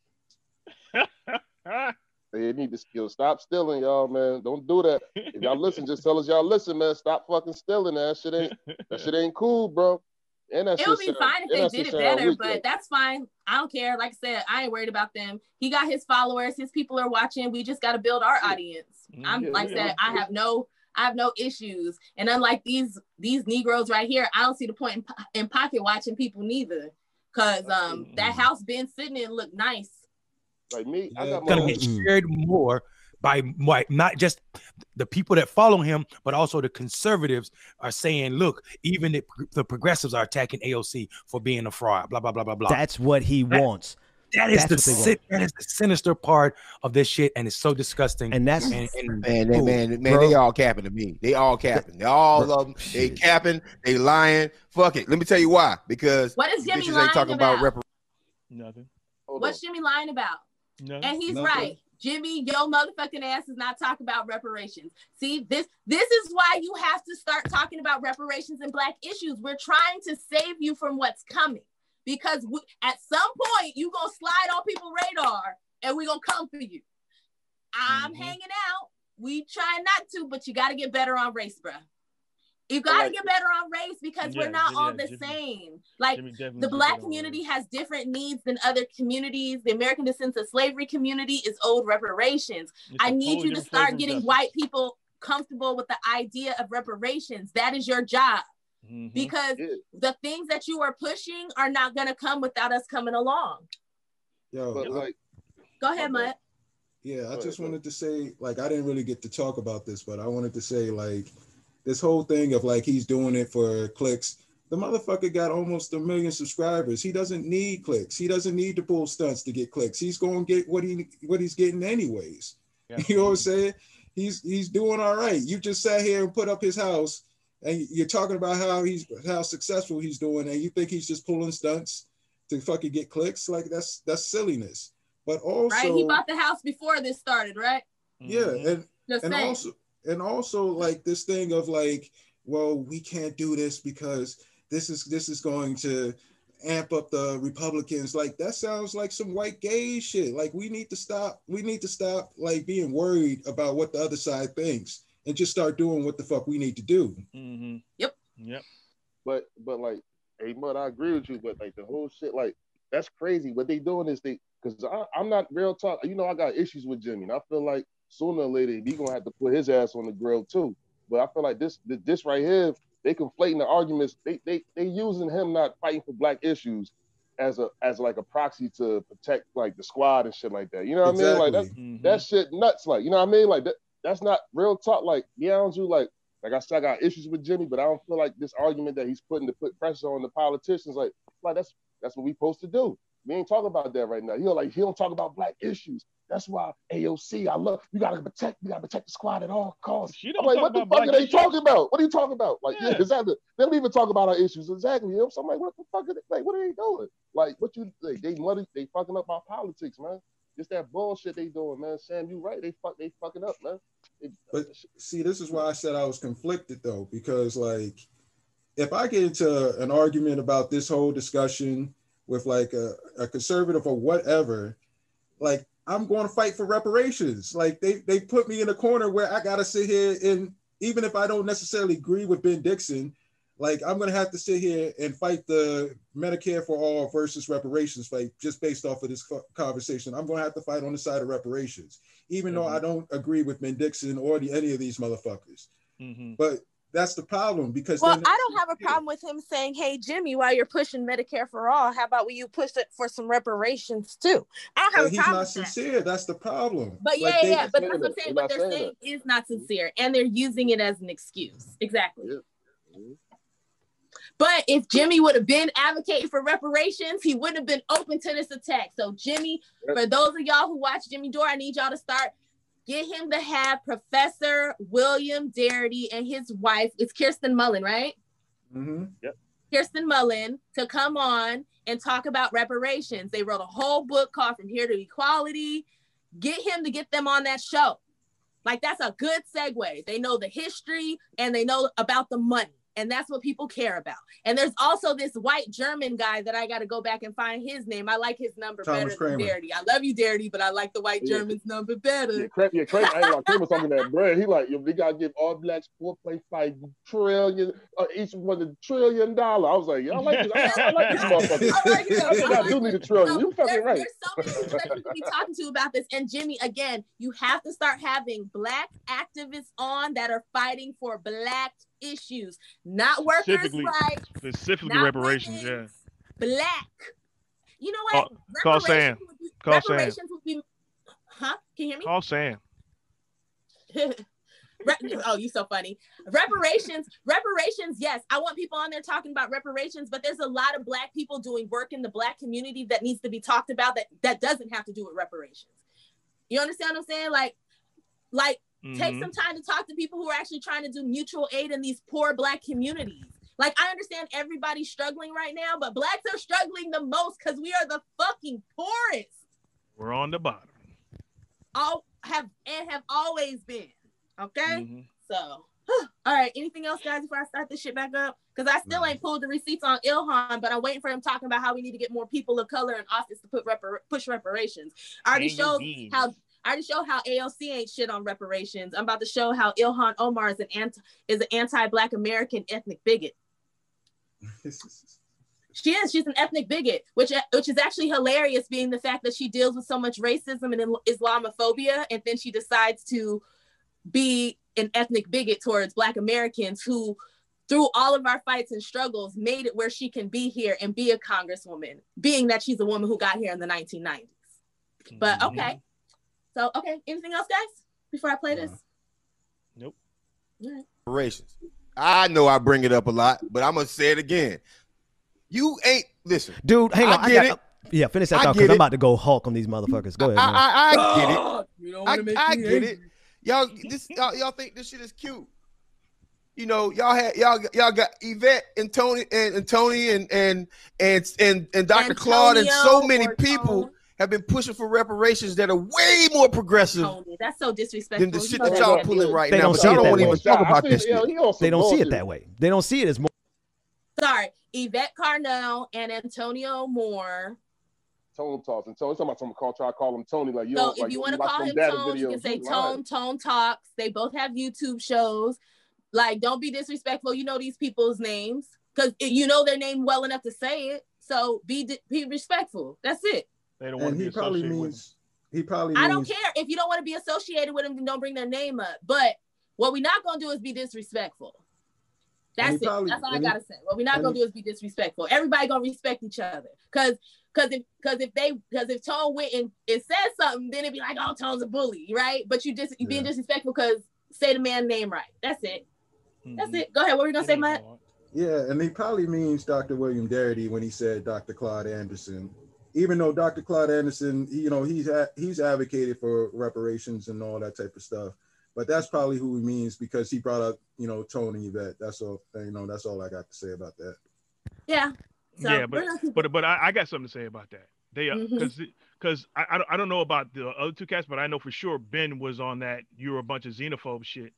S8: They need to yo, stop stealing, y'all, man. Don't do that. If y'all listen, just tell us y'all listen, man. Stop fucking stealing. That shit ain't that shit ain't cool, bro. And that
S3: It would
S8: shit
S3: be
S8: sound-
S3: fine if
S8: and
S3: they
S8: that
S3: did
S8: shit
S3: it
S8: sound
S3: better,
S8: weak,
S3: but
S8: though.
S3: that's fine. I don't care. Like I said, I ain't worried about them. He got his followers, his people are watching. We just got to build our audience. I'm
S8: Yeah,
S3: like I
S8: yeah.
S3: said, I have no, I have no issues. And unlike these these Negroes right here, I don't see the point in, po- in pocket watching people neither, cause um that house been sitting in looked nice.
S8: Like me, I
S7: Yeah,
S8: got my
S11: Gonna
S8: own-
S11: get shared more by, by not just the people that follow him, but also the conservatives are saying, look, even the, the progressives are attacking A O C for being a fraud, blah, blah, blah, blah, blah.
S10: That's what he
S11: That-
S10: wants.
S11: That is
S10: That's
S11: the
S10: what they want.
S11: si- that is the sinister part of this shit, and it's so disgusting.
S10: And that's
S11: and, and
S9: Man, they,
S10: Ooh,
S9: man, man,
S10: bro.
S9: they all capping to me. They all capping. They all
S10: Bro,
S9: of them. They
S10: shit.
S9: capping. They lying. Fuck it. Let me tell you why. Because
S3: What is Jimmy
S9: bitches
S3: lying
S9: ain't talking
S3: about?
S9: about repar-
S6: Nothing.
S8: Hold
S3: What's Jimmy lying about?
S6: No.
S3: And he's
S7: Nothing.
S3: right. Jimmy, your motherfucking ass is not talking about reparations. See, this this is why you have to start talking about reparations and Black issues. We're trying to save you from what's coming, because we, at some point you gonna slide on people's radar and we gonna come for you. I'm mm-hmm. hanging out. We try not to, but you got to get better on race, bro. You got to like, get better on race because yeah, we're not yeah, all the Jimmy, same. Like the Black community has different needs than other communities. The American Descendants of Slavery community is owed reparations. It's I need you to start getting justice. White people comfortable with the idea of reparations. That is your job. Mm-hmm. Because yeah. the things that you are pushing are not going to come without us coming along.
S7: Yo,
S8: but like,
S3: go ahead, Mutt.
S7: Yeah, I just wanted to say, like, I didn't really get to talk about this, but I wanted to say, like, this whole thing of like he's doing it for clicks. The motherfucker got almost a million subscribers. He doesn't need clicks. He doesn't need to pull stunts to get clicks. He's going to get what he what he's getting anyways. Yeah. You know what I'm saying? He's he's doing all right. You just sat here and put up his house, and you're talking about how he's how successful he's doing, and you think he's just pulling stunts to fucking get clicks? Like that's that's silliness. But also,
S3: right? He bought the house before this started, right?
S7: Yeah, and just and saying. also. And also like this thing of like, well, we can't do this because this is this is going to amp up the Republicans. Like that sounds like some white gay shit. Like we need to stop. We need to stop like being worried about what the other side thinks and just start doing what the fuck we need to do.
S6: Mm-hmm.
S3: Yep.
S6: Yep.
S8: But but like, hey, Mud, I agree with you. But like the whole shit, like that's crazy. What they doing is they, because I'm not real talk. You know, I got issues with Jimmy, and I feel like sooner or later he gonna have to put his ass on the grill too. But I feel like this this right here, they conflating the arguments. They they they using him not fighting for Black issues as a as like a proxy to protect like the squad and shit like that. You know what exactly. I mean? Like that mm-hmm. that shit nuts. Like you know what I mean? Like that that's not real talk. Like yeah, you like like I said, I got issues with Jimmy, but I don't feel like this argument that he's putting to put pressure on the politicians. Like like that's that's what we supposed to do. We ain't talking about that right now. You know, like he don't talk about Black issues. That's why A O C, I love, you gotta protect, you gotta protect the squad at all costs. I'm like, what the fuck are they issues. talking about? What are you talking about? Like, yeah, yeah exactly. They don't even talk about our issues. Exactly. You know? So I'm like, what the fuck are they, like, what are they doing? Like, what you, like, they money, they fucking up our politics, man. It's that bullshit they doing, man. Sam, you right. They fuck, they fucking up, man. They,
S7: but see, this is why I said I was conflicted though, because like, if I get into an argument about this whole discussion with like a, a conservative or whatever, like, I'm going to fight for reparations. Like they they put me in a corner where I got to sit here and even if I don't necessarily agree with Ben Dixon, like I'm going to have to sit here and fight the Medicare for all versus reparations fight just based off of this conversation. I'm going to have to fight on the side of reparations, even mm-hmm. though I don't agree with Ben Dixon or the, any of these motherfuckers. Mm-hmm. But that's the problem because
S2: well, I don't have a problem with him saying, "Hey, Jimmy, while you're pushing Medicare for all, how about you push it for some reparations too?" I don't have
S7: but
S2: a problem.
S7: He's not sincere. That. That's the problem.
S3: But yeah, like yeah, yeah. But that's what I'm saying. What they're saying that. is not sincere, and they're using it as an excuse. Exactly. Yeah. Mm-hmm. But if Jimmy would have been advocating for reparations, he wouldn't have been open to this attack. So Jimmy, for those of y'all who watch Jimmy Dore, I need y'all to start. Get him to have Professor William Darity and his wife, it's Kirsten Mullen, right?
S7: Mm-hmm.
S8: Yep.
S3: Kirsten Mullen to come on and talk about reparations. They wrote a whole book called From Here to Equality. Get him to get them on that show. Like that's a good segue. They know the history and they know about the money. And that's what people care about. And there's also this white German guy that I got to go back and find his name. I like his number
S7: Thomas
S3: better
S7: Kramer.
S3: than Darity. I love you, Darity, but I like the white yeah. German's number better.
S8: Yeah, Kramer, yeah, Kramer, I ain't like Kramer talking that bread. He like, yo, they got to give all Blacks four point five trillion, uh, each one a trillion dollar. I was like, yeah, I like this. I, I like this motherfucker. I, like it. I think I do need a trillion. So you fucking
S3: there's,
S8: right.
S3: There's so many people that you can be talking to about this. And Jimmy, again, you have to start having Black activists on that are fighting for Black issues, not workers' rights,
S6: specifically reparations. Yeah,
S3: Black. You know what?
S6: Call, call Sam.
S3: Would be,
S6: call
S3: reparations
S6: Sam.
S3: Would be, huh? Can you hear me?
S6: Call Sam.
S3: Oh, you so funny. Reparations, reparations. Yes, I want people on there talking about reparations, but there's a lot of Black people doing work in the Black community that needs to be talked about. That that doesn't have to do with reparations. You understand what I'm saying? Like, like. Mm-hmm. Take some time to talk to people who are actually trying to do mutual aid in these poor Black communities. Like, I understand everybody's struggling right now, but Blacks are struggling the most because we are the fucking poorest.
S6: We're on the bottom.
S3: all have and have always been. Okay,
S6: Mm-hmm.
S3: so all right. Anything else, guys, before I start this shit back up? Because I still ain't pulled the receipts on Ilhan, but I'm waiting for him talking about how we need to get more people of color in office to put repar- push reparations. I already showed how I already showed how A O C ain't shit on reparations. I'm about to show how Ilhan Omar is an anti is an anti-Black American ethnic bigot. She is. She's an ethnic bigot, which which is actually hilarious, being the fact that she deals with so much racism and Islamophobia, and then she decides to be an ethnic bigot towards Black Americans who, through all of our fights and struggles, made it where she can be here and be a congresswoman, being that she's a woman who got here in the nineteen nineties. But okay. So, okay. Anything else, guys, before I play this?
S6: Nope.
S3: All
S9: right. I know I bring it up a lot, but I'm going to say it again. You ain't, listen.
S10: Dude, hang on.
S9: I get
S10: I got,
S9: it.
S10: Yeah, finish that thought because I'm about to go Hulk on these motherfuckers. Go ahead,
S9: I,
S10: man.
S9: I, I, I get it.
S10: Oh, you don't
S9: I,
S10: wanna make
S9: I
S10: me
S9: get
S10: angry.
S9: it. Y'all, this, y'all, y'all think this shit is cute. You know, y'all had y'all y'all got Yvette and Tony and, and Tony and and and and, and Doctor Claude and so many people Tony. have been pushing for reparations that are way more progressive.
S3: Tony, that's so disrespectful.
S9: Than the
S3: You
S9: shit
S3: know
S9: that
S3: that
S9: y'all
S3: man
S9: pulling
S3: did.
S9: right
S10: They
S9: now.
S10: don't
S9: But
S10: see
S9: y'all
S10: it
S9: don't
S10: that
S9: want to
S10: way.
S9: even talk about
S8: I
S9: this.
S8: think,
S9: shit.
S8: yo, he on some
S10: They don't see it
S8: bullshit.
S10: that way. They don't see it as more.
S3: Sorry, Yvette Carnell and Antonio Moore.
S8: Tone talks and Tone. Talking about some call. Try to call him Tony. Like you.
S3: So
S8: don't,
S3: if
S8: like,
S3: you want to
S8: watch
S3: call
S8: them
S3: him
S8: data
S3: Tone, you can
S8: videos,
S3: say
S8: you lying.
S3: Tone, Tone Talks. They both have YouTube shows. Like, don't be disrespectful. You know these people's names because you know their name well enough to say it. So be di- be respectful. That's it.
S6: They don't want
S7: And
S6: to
S7: he
S6: be
S7: probably
S6: associated with
S7: means he probably
S3: I don't
S7: means
S3: care if you don't want to be associated with them. Then don't bring their name up. But what we're not gonna do is be disrespectful.
S7: And
S3: That's
S7: he
S3: it.
S7: probably-
S3: That's all I
S7: and he-
S3: gotta say. What we're not
S7: and
S3: gonna
S7: he-
S3: do is be disrespectful. Everybody gonna respect each other. Cause cause if cause if they cause if Tone went and it says something, then it'd be like, oh, Tone's a bully, right? But you just you being
S7: Yeah.
S3: disrespectful because say the man name right. That's it. That's
S6: Mhm.
S3: it. Go ahead. What were you gonna say, Matt?
S7: Yeah, and he probably means Doctor William Darity when he said Doctor Claude Anderson. Even though Doctor Claude Anderson, he, you know, he's a, he's advocated for reparations and all that type of stuff. But that's probably who he means because he brought up, you know, Tony Yvette. That's all. You know, that's all I got to say about that.
S3: Yeah. So
S6: yeah,
S3: we're
S6: but
S3: not-
S6: but but I, I got something to say about that. They
S3: Mhm.
S6: because because I I don't, I don't know about the other two cats, but I know for sure Ben was on that. You were a bunch of xenophobe shit.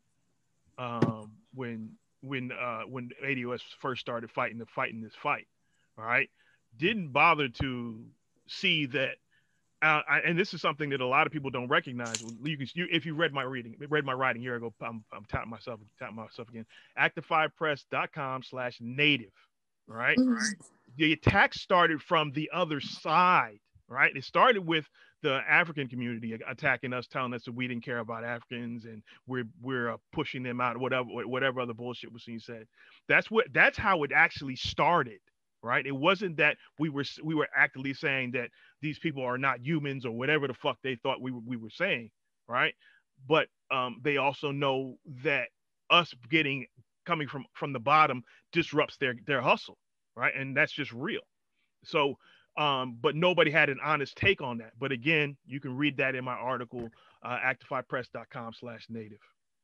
S6: Um, when when uh when A D O S first started fighting the fighting this fight, all right, didn't bother to see that. Uh, I, and this is something that a lot of people don't recognize. You can, you, if you read my reading, read my writing a year ago, I'm, I'm tapping myself, tapping myself again. actify press dot com slash native, right?
S3: Mhm.
S6: right? The attack started from the other side, right? It started with the African community attacking us, telling us that we didn't care about Africans and we're we're uh, pushing them out, whatever whatever other bullshit was being said. That's what that's how it actually started. Right. It wasn't that we were we were actively saying that these people are not humans or whatever the fuck they thought we were, we were saying. Right. But um, they also know that us getting coming from from the bottom disrupts their their hustle. Right. And that's just real. So um, but nobody had an honest take on that. But again, you can read that in my article, uh, actify press dot com slash native.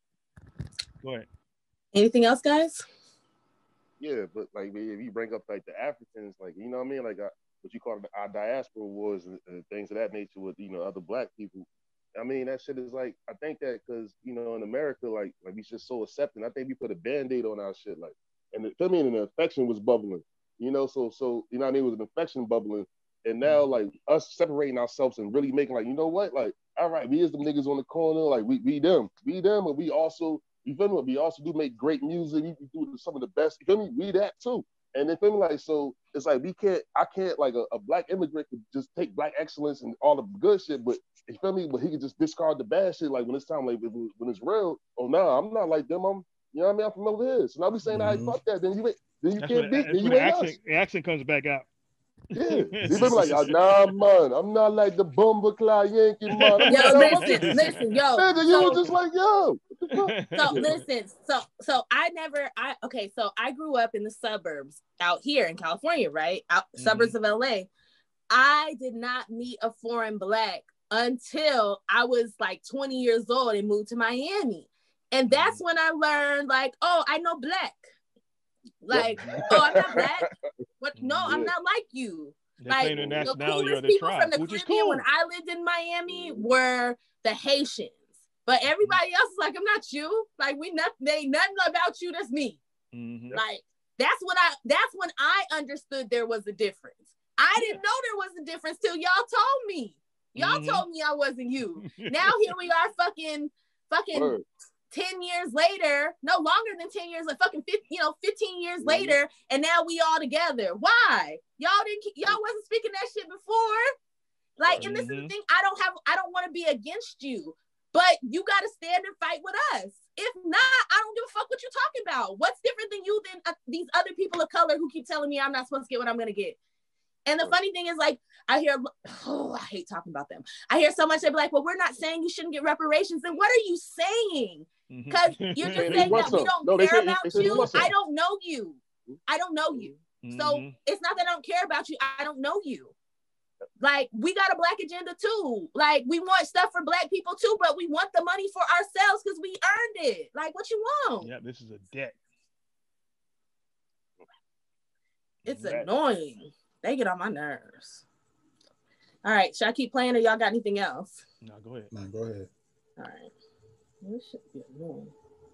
S6: Go ahead.
S3: Anything else, guys?
S8: Yeah, but like if you bring up like the Africans, like you know what I mean, like uh, what you call our diaspora wars and, and things of that nature with you know other black people. I mean that shit is like I think that because you know in America like like we just so accepting. I think we put a band-aid on our shit like, and it, I mean and the infection was bubbling, you know. So so you know what I mean it was an infection bubbling, and now like us separating ourselves and really making like you know what like all right we is them niggas on the corner like we we them we them and we also. You feel me? We also do make great music. We do some of the best. You feel me? We that too. And then feel me? Like so, it's like we can't. I can't like a, a black immigrant could just take black excellence and all the good shit, but you feel me? But he could just discard the bad shit. Like when it's time, like when it's real. Oh no, nah, I'm not like them. I'm. You know what I mean? I'm from over here. So now we saying,
S7: Mm-hmm.
S8: "I fuck that." Then you ain't. Then you
S6: That's
S8: can't
S6: when,
S8: beat.
S6: that's
S8: Then
S6: when
S8: you
S6: the
S8: ain't
S6: accent,
S8: us.
S6: the accent comes back out.
S8: Yeah, you feel me? Like, nah, man, I'm not like the Bumba Clyde Yankee, man. I'm
S3: Yo,
S8: like,
S3: listen, listen, yo.
S8: nigga, you
S3: so-
S8: were just like, yo.
S3: So listen, so so I never I okay, so I grew up in the suburbs out here in California, right? Out
S6: Mhm.
S3: suburbs of L A. I did not meet a foreign black until I was like twenty years old and moved to Miami. And that's when I learned like, oh, I know black. Like, oh, I'm not black. What? No, I'm not like you.
S6: They
S3: Like
S6: claim their
S3: the
S6: nationality or
S3: coolest
S6: their
S3: people
S6: tribe,
S3: from the
S6: which is
S3: Caribbean
S6: cool.
S3: when I lived in Miami were the Haitians. But everybody else is like, I'm not you. Like, we not, they ain't nothing about you. That's me. Mm-hmm. Like, that's what I, that's when I understood there was a difference. I didn't know there was a difference till y'all told me. Y'all mm-hmm. told me I wasn't you. Now here we are fucking, fucking Word. ten years later, no longer than ten years, like fucking fifteen, you know, fifteen years mm-hmm. later, and now we all together. Why? Y'all didn't, y'all wasn't speaking that shit before. Like, and this mm-hmm. is the thing, I don't have, I don't want to be against you, but you got to stand and fight with us. If not, I don't give a fuck what you're talking about. What's different than you than uh, these other people of color who keep telling me I'm not supposed to get what I'm going to get? And the funny thing is, like, I hear, oh, I hate talking about them. I hear so much, they be like, well, we're not saying you shouldn't get reparations. Then what are you saying? Because you're just saying that we don't no, care about say, you. I don't know you. I don't know you. Mm-hmm. So it's not that I don't care about you. I don't know you. Like, we got a black agenda too. Like, we want stuff for black people too, but we want the money for ourselves because we earned it. Like, what you want?
S6: Yeah, this is a debt.
S3: It's right. annoying. They get on my nerves. All right, should I keep playing or y'all got anything else?
S6: No, go ahead.
S7: No, go ahead.
S3: All right. This should be annoying.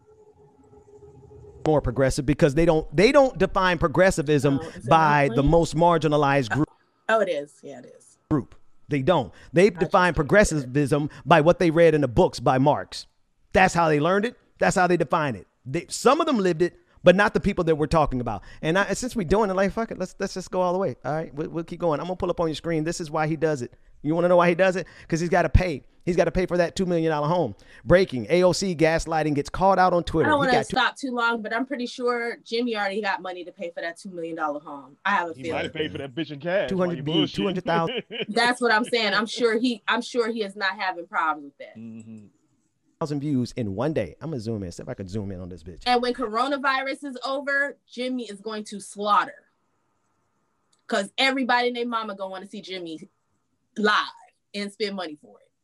S10: More progressive because they don't they don't define progressivism oh, by the most marginalized group.
S3: Oh, it is. Yeah, it is.
S10: Group. They don't. They define progressivism by what they read in the books by Marx. That's how they learned it. That's how they define it. They, some of them lived it, but not the people that we're talking about. And I, since we're doing it, like, fuck it, let's let's just go all the way. All right, we'll, we'll keep going. I'm gonna pull up on your screen. This is why he does it. You want to know why he does it? Because he's got to pay. He's got to pay for that two million dollars home. Breaking, A O C gaslighting gets called out on Twitter.
S3: I don't want to stop too long, but I'm pretty sure Jimmy already got money to pay for that two million dollars home. I have a
S6: he
S3: feeling.
S6: He might have paid for that bitch in cash.
S10: two hundred thousand.
S3: That's what I'm saying. I'm sure he, I'm sure he is not having problems with that.
S10: Mm-hmm. Thousand views in one day. I'm gonna zoom in. See if I can zoom in on this bitch.
S3: And when coronavirus is over, Jimmy is going to slaughter. Cause everybody and their mama gonna want to see Jimmy live and spend money for it.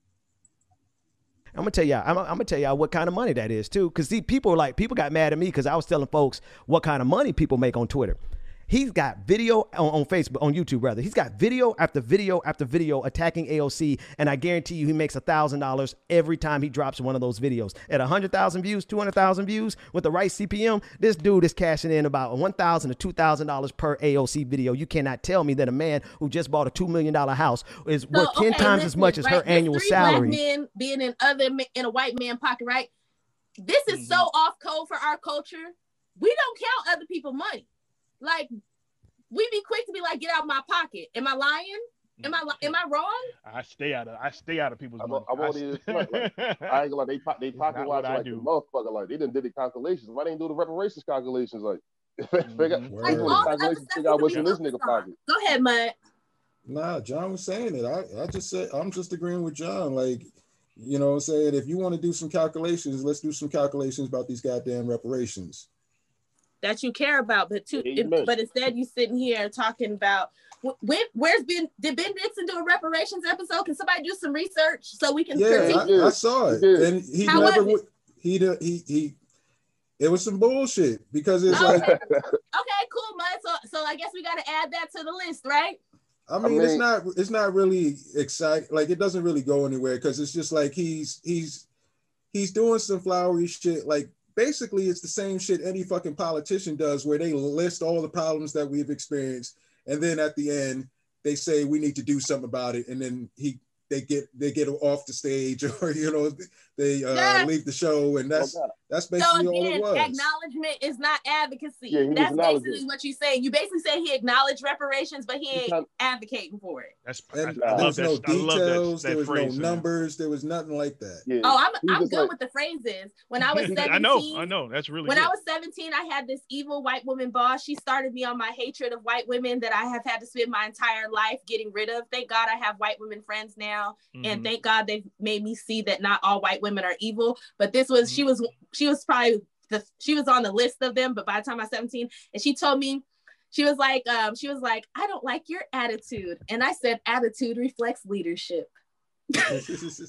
S10: I'm gonna tell y'all. I'm, I'm gonna tell y'all what kind of money that is too. Cause see, people are like people got mad at me because I was telling folks what kind of money people make on Twitter. He's got video on, on Facebook, on YouTube rather. He's got video after video after video attacking A O C, and I guarantee you he makes a thousand dollars every time he drops one of those videos. At a hundred thousand views, two hundred thousand views with the right C P M, this dude is cashing in about one thousand to two thousand dollars per A O C video. You cannot tell me that a man who just bought a two million dollar house is so, worth ten okay, times listen, as much as right? her There's annual three salary.
S3: Black men being in other in a white man pocket, right? This is mm-hmm. so off code for our culture. We don't count other people's money. Like, we be quick to be like, get out of my pocket. Am I lying? Am I am I wrong?
S6: I stay out of I stay out of people's money.
S8: I, I, I, st- like, like, I ain't gonna like they they pocket watch like the motherfucker. Like, they didn't did the calculations. Why they didn't do the reparations calculations? Like, mm-hmm. figure, like all the calculations figure out what's in this nigga pocket.
S3: Go ahead, Mud.
S7: Nah, John was saying it. I, I just said I'm just agreeing with John. Like, you know, saying if you want to do some calculations, let's do some calculations about these goddamn reparations
S3: that you care about, but too, if, but instead you sitting here talking about when, where's Ben? Did Ben Dixon do a reparations episode? Can somebody do some research so we can?
S7: Yeah, I, I saw it, and he How never would. He he he. It was some bullshit because it's
S3: okay.
S7: like
S3: okay, cool, Mud. So so I guess we got to add that to the list, right?
S7: I mean, I mean, it's not it's not really exciting. Like, it doesn't really go anywhere because it's just like he's he's he's doing some flowery shit. Like, basically, it's the same shit any fucking politician does, where they list all the problems that we've experienced, and then at the end they say we need to do something about it, and then he they get they get off the stage, or you know they uh, yeah. leave the show, and that's that's basically so again, all it was.
S3: Acknowledgement is not advocacy. Yeah, that's basically what you say. You basically say he acknowledged reparations, but he ain't not, advocating for it.
S6: That's
S7: and
S6: I, I
S7: there was no
S6: that,
S7: details,
S6: that, that
S7: there was
S6: phrase,
S7: no numbers, man. There was nothing like that.
S3: Yeah. Oh, I'm I'm good like, with the phrases. When I was seventeen,
S6: I know, I know, that's really.
S3: When
S6: good.
S3: I was seventeen, I had this evil white woman boss. She started me on my hatred of white women that I have had to spend my entire life getting rid of. Thank God I have white women friends now. And thank God they've made me see that not all white women are evil. But this was, mm-hmm. she was, she was probably, the, she was on the list of them. But by the time I was seventeen, and she told me, she was like, um, she was like, I don't like your attitude. And I said, attitude reflects leadership.
S8: What, hey,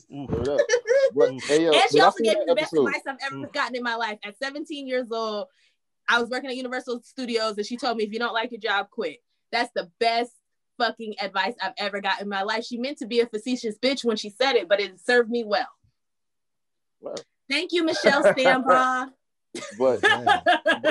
S3: yo, and she also gave me the best advice I've ever Ooh. gotten in my life. At seventeen years old, I was working at Universal Studios, and she told me, if you don't like your job, quit. That's the best fucking advice I've ever gotten in my life. She meant to be a facetious bitch when she said it, but it served me well.
S8: Wow.
S3: Thank you, Michelle Stambaugh.
S8: But, but,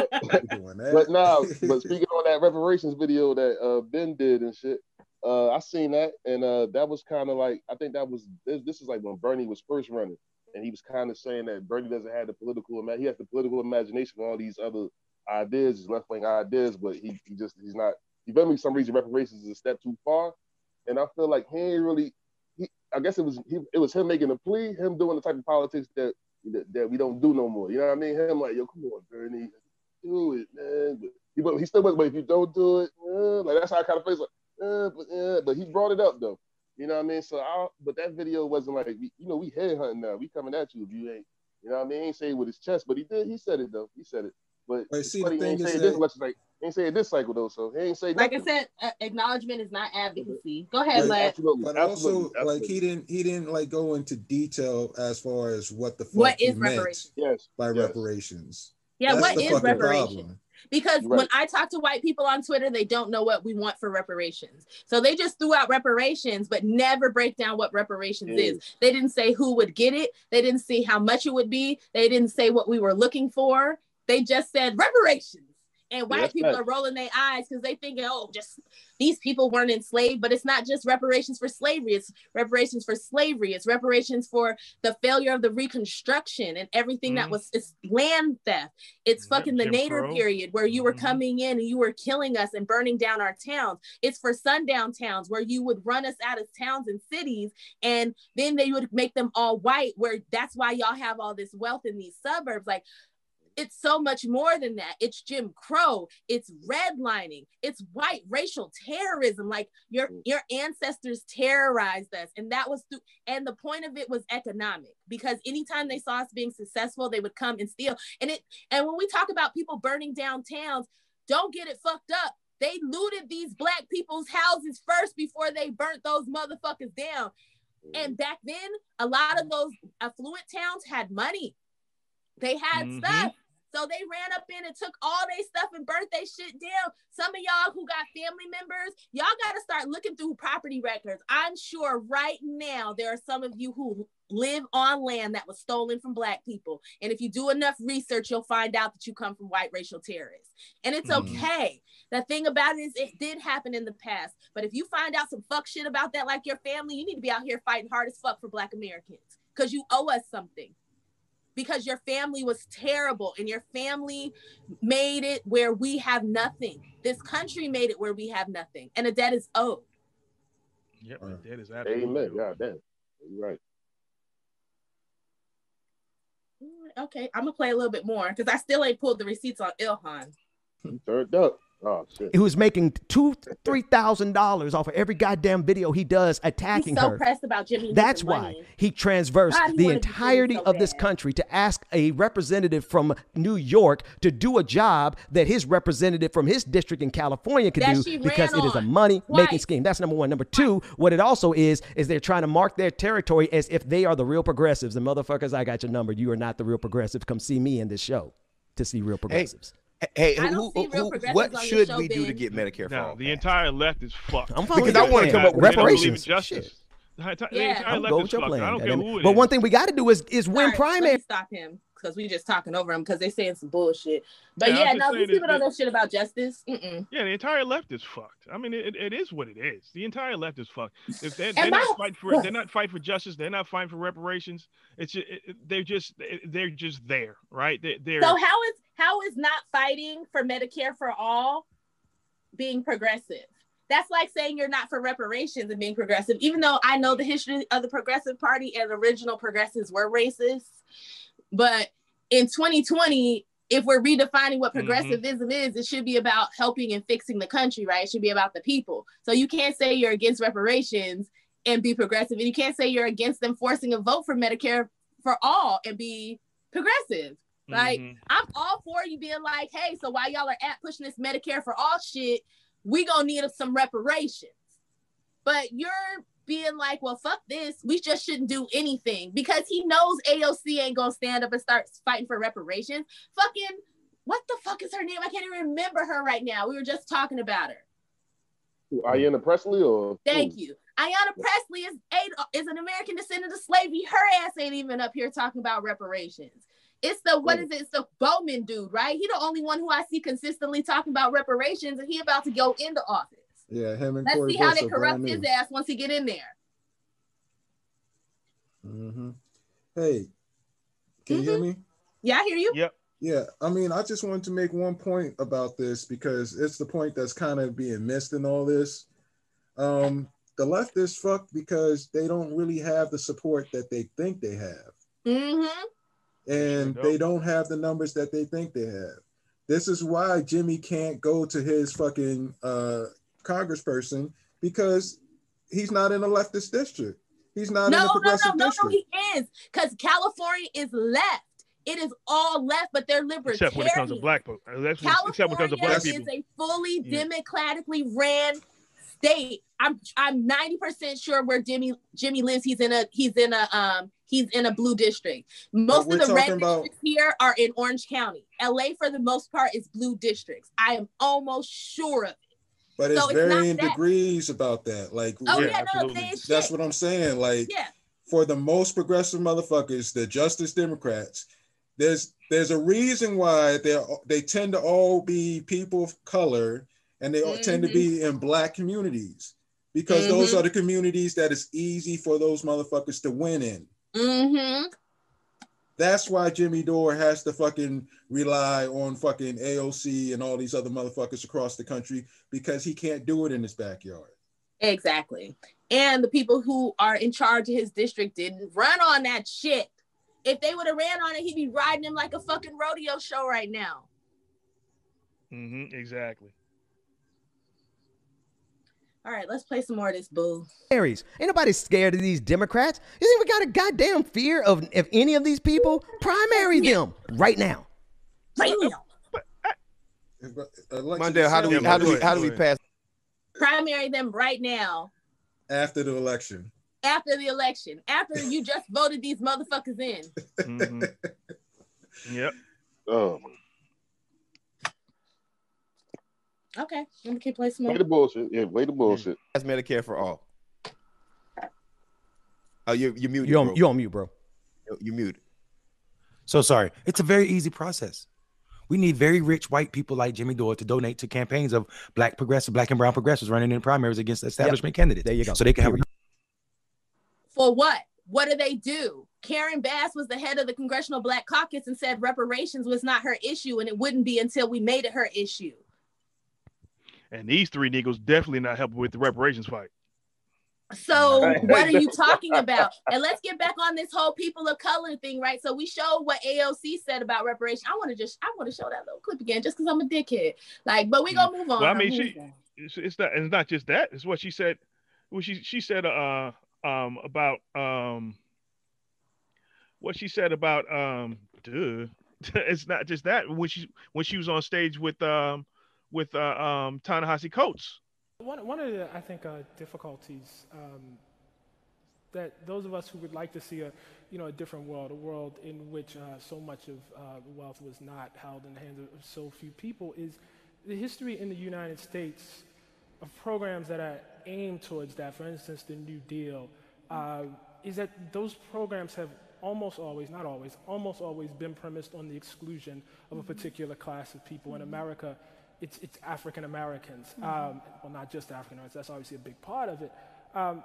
S8: but now, but speaking on that reparations video that uh, Ben did and shit, uh, I seen that, and uh, that was kind of like, I think that was, this, this is like when Bernie was first running, and he was kind of saying that Bernie doesn't have the political, he has the political imagination for all these other ideas, his left-wing ideas, but he, he just, he's not, he felt me for some reason reparations is a step too far, and I feel like he ain't really, he, I guess it was, he, it was him making a plea, him doing the type of politics that, That, that we don't do no more. You know what I mean? Him like, yo, come on, Bernie, do it, man. But he, but he still was, but if you don't do it, uh, like that's how I kind of face like, uh, but, uh, but he brought it up though. You know what I mean? So, I, but that video wasn't like, you know, we headhunting now. We coming at you if you ain't. You know what I mean? He ain't say it with his chest, but he did. He said it though. He said it. But
S7: Wait, see,
S8: the
S7: the
S8: he ain't
S7: thing
S8: say
S7: is
S8: it this
S7: that-
S8: much. Like, he ain't say it this cycle though. So he ain't say
S3: Like
S8: nothing.
S3: I said, uh, acknowledgement is not advocacy. Go ahead,
S7: But-
S3: Led.
S8: Absolutely.
S7: But
S8: absolutely,
S7: also,
S8: absolutely.
S7: like he didn't he didn't like go into detail as far as what the fuck
S3: What
S7: he
S3: is
S7: meant
S3: reparations?
S8: Yes.
S7: by
S8: yes.
S7: reparations.
S3: Yeah,
S7: That's
S3: what
S7: the
S3: is
S7: fucking
S3: reparations?
S7: problem.
S3: Because
S8: You're right.
S3: when I talk to white people on Twitter, they don't know what we want for reparations. So they just threw out reparations, but never break down what reparations
S8: Yeah.
S3: is. They didn't say who would get it. They didn't see how much it would be. They didn't say what we were looking for. They just said reparations. And white
S8: that's
S3: people
S8: right.
S3: are rolling their eyes because they thinking, oh, just these people weren't enslaved. But it's not just reparations for slavery. It's reparations for slavery. It's reparations for the failure of the Reconstruction and everything that
S6: Mhm.
S3: was, it's land theft. It's
S6: Yep,
S3: fucking the
S6: Jim
S3: Nader
S6: Crow.
S3: period where you were
S6: Mhm.
S3: coming in and you were killing us and burning down our towns. It's for sundown towns where you would run us out of towns and cities, and then they would make them all white, where that's why y'all have all this wealth in these suburbs. Like, it's so much more than that. It's Jim Crow. It's redlining. It's white racial terrorism. Like your your ancestors terrorized us, and that was through. And the point of it was economic, because anytime they saw us being successful, they would come and steal. And it. And when we talk about people burning down towns, don't get it fucked up. They looted these black people's houses first before they burnt those motherfuckers down. And back then, a lot of those affluent towns had money. They had
S6: Mhm.
S3: stuff. So they ran up in and took all their stuff and burnt their shit down. Some of y'all who got family members, y'all got to start looking through property records. I'm sure right now there are some of you who live on land that was stolen from black people. And if you do enough research, you'll find out that you come from white racial terrorists. And it's
S6: Mhm.
S3: okay. The thing about it is it did happen in the past. But if you find out some fuck shit about that, like your family, you need to be out here fighting hard as fuck for black Americans, because you owe us something. Because your family was terrible and your family made it where we have nothing. This country made it where we have nothing, and a debt is owed.
S6: Yep, that is absolutely.
S8: Amen. God damn. You're right.
S3: Okay, I'm gonna play a little bit more because I still ain't pulled the receipts on Ilhan.
S8: You turned up. Oh shit.
S10: He was making two, three thousand dollars off of every goddamn video he does attacking
S3: He's so
S10: her.
S3: pressed about Jimmy.
S10: That's
S3: making
S10: why
S3: money.
S10: he transversed
S3: God, he
S10: the
S3: wanted to be
S10: entirety
S3: so
S10: of this
S3: bad.
S10: country to ask a representative from New York to do a job that his representative from his district in California could
S3: That
S10: do,
S3: she
S10: because
S3: ran
S10: it is a
S3: on
S10: money making
S3: twice.
S10: scheme. That's number one. Number two, what it also is, is they're trying to mark their territory as if they are the real progressives. And motherfuckers, I got your number. You are not the real progressive. Come see me in this show to see real progressives.
S9: Hey,
S3: I don't
S9: who,
S3: see real
S9: who,
S3: progressives
S9: what
S3: on this
S9: should
S3: show,
S9: we do to
S3: Ben.
S9: get Medicare for
S6: No,
S9: all?
S6: the entire left is fucked.
S10: I'm fine with
S9: Because I
S10: your
S9: wanna
S10: plan.
S9: come up with
S6: They don't believe in
S10: reparations.
S6: justice.
S10: Shit.
S6: The entire, the
S3: Yeah.
S6: entire
S10: I'm
S6: left
S10: go
S6: is
S10: with your
S6: fucked.
S10: plan.
S6: I don't care
S10: goddamn it.
S6: who it
S10: But
S6: is.
S10: one thing we got to do is is win
S3: All right, let me
S10: primary.
S3: stop him because we just talking over him because they saying some bullshit. But
S6: Yeah, I'm
S3: yeah,
S6: just
S3: no,
S6: saying
S3: these people
S6: that-
S3: don't know shit about justice. Mm-mm.
S6: Yeah, the entire left is fucked. I mean, it, it is what it is. The entire left is fucked. If they're,
S3: And
S6: they're
S3: my-
S6: not fighting for, they're not fighting for justice. They're not fighting for reparations. It's just, it, it- they're just, they're just there, right? They, they're
S3: So how is how is not fighting for Medicare for all being progressive? That's like saying you're not for reparations and being progressive, even though I know the history of the Progressive Party and original progressives were racist. But in twenty twenty, if we're redefining what progressivism is, it should be about helping and fixing the country, right? It should be about the people. So you can't say you're against reparations and be progressive, and you can't say you're against them forcing a vote for Medicare for all and be progressive. Like,
S6: Mhm.
S3: I'm all for you being like, hey, so while y'all are at pushing this Medicare for all shit, we gonna need some reparations. But you're being like, well, fuck this. We just shouldn't do anything, because he knows A O C ain't gonna stand up and start fighting for reparations. Fucking, what the fuck is her name? I can't even remember her right now. We were just talking about her.
S8: Ayanna Pressley or
S3: Thank
S8: who?
S3: you. Ayanna Presley is a, is an American descendant of slavery. Her ass ain't even up here talking about reparations. It's the, what is it? It's the Bowman dude, right? He the only one who I see consistently talking about reparations, and he about to go into office.
S7: Yeah, him and
S3: Let's
S7: Cory
S3: see how
S7: Bush
S3: they
S7: are
S3: corrupt
S7: brand
S3: his
S7: new.
S3: ass once he get in there.
S7: Mm-hmm. Hey, can
S3: Mm-hmm.
S7: you hear me?
S3: Yeah, I hear you.
S6: Yep.
S7: Yeah, I mean, I just wanted to make one point about this because it's the point that's kind of being missed in all this. Um, the left is fucked because they don't really have the support that they think they have.
S3: Mm-hmm.
S7: And
S6: Sure
S7: they don't have the numbers that they think they have. This is why Jimmy can't go to his fucking uh, congressperson because he's not in a leftist district. He's not
S3: No,
S7: in a
S3: no,
S7: progressive
S3: no, no, no,
S7: district.
S3: he is. Because California is left. It is all left, but they're libertarian.
S6: Except when it comes to black people. That's when, except when it comes to
S3: California
S6: black
S3: is
S6: people.
S3: a fully
S6: Yeah.
S3: democratically ran state. I'm I'm ninety percent sure where Jimmy Jimmy lives. He's in a he's in a um he's in a blue district. Most
S7: we're
S3: of the red
S7: talking about-
S3: districts here are in Orange County. L A for the most part is blue districts. I am almost sure of it.
S7: But it's
S3: So it's not
S7: varying
S3: that-
S7: degrees about that. Like,
S3: Oh
S6: Yeah,
S3: yeah, no,
S6: absolutely.
S3: they ain't
S7: that's
S3: shit.
S7: what I'm saying. Like,
S3: Yeah.
S7: for the most progressive motherfuckers, the Justice Democrats, there's there's a reason why they they tend to all be people of color, and they all tend to be in black communities because those
S3: Mhm.
S7: are the communities that it's easy for those motherfuckers to win in.
S3: Mm-hmm.
S7: That's why Jimmy Dore has to fucking rely on fucking A O C and all these other motherfuckers across the country because he can't do it in his backyard.
S3: Exactly. And the people who are in charge of his district didn't run on that shit. If they would have ran on it, he'd be riding him like a fucking rodeo show right now.
S6: Mm-hmm. Exactly.
S3: All right, let's play some more of this bull.
S10: Aries. Ain't nobody scared of these Democrats. You think we got a goddamn fear of, of any of these people? Primary them right now.
S3: Right now.
S9: Mondale, how do we
S6: Yeah,
S9: how do
S6: go
S9: we
S6: ahead,
S9: how do
S6: go
S9: we
S6: ahead.
S9: pass?
S3: Primary them right now
S7: After the election.
S3: after the election, after you just voted these motherfuckers in.
S6: Mm-hmm. Yep.
S8: Oh,
S3: Okay, let me keep playing some more.
S8: wait the bullshit. Yeah, wait the bullshit.
S9: Pass Medicare for all. Oh, you you muted.
S10: You on,
S9: bro.
S10: you on mute, bro.
S9: You muted.
S11: So sorry. It's a very easy process. We need very rich white people like Jimmy Dore to donate to campaigns of black progressive, black and brown progressives running in primaries against establishment candidates.
S10: There you go.
S11: So they can have.
S3: For what? What do they do? Karen Bass was the head of the Congressional Black Caucus and said reparations was not her issue, and it wouldn't be until we made it her issue.
S6: And these three niggas definitely not helping with the reparations fight.
S3: So
S8: Right.
S3: what are you talking about? And let's get back on this whole people of color thing, right? So we showed what A O C said about reparation. I want to just, I want to show that little clip again, just because I'm a dickhead. Like, but we gonna move on.
S6: Well, I mean,
S3: Move
S6: she,
S3: on.
S6: it's, it's not, it's not just that. It's what she said. What she she said uh um about um what she said about um duh. It's not just that when she when she was on stage with um with uh, um Ta-Nehisi Coates.
S12: One, one of the, I think, uh, difficulties um, that those of us who would like to see a, you know, a different world, a world in which uh, so much of uh, wealth was not held in the hands of so few people, is the history in the United States of programs that are aimed towards that. For instance, the New Deal, uh, is that those programs have almost always, not always, almost always been premised on the exclusion of a particular class of people. In America, it's, it's African Americans. Um, well, not just African Americans, that's obviously a big part of it. Um,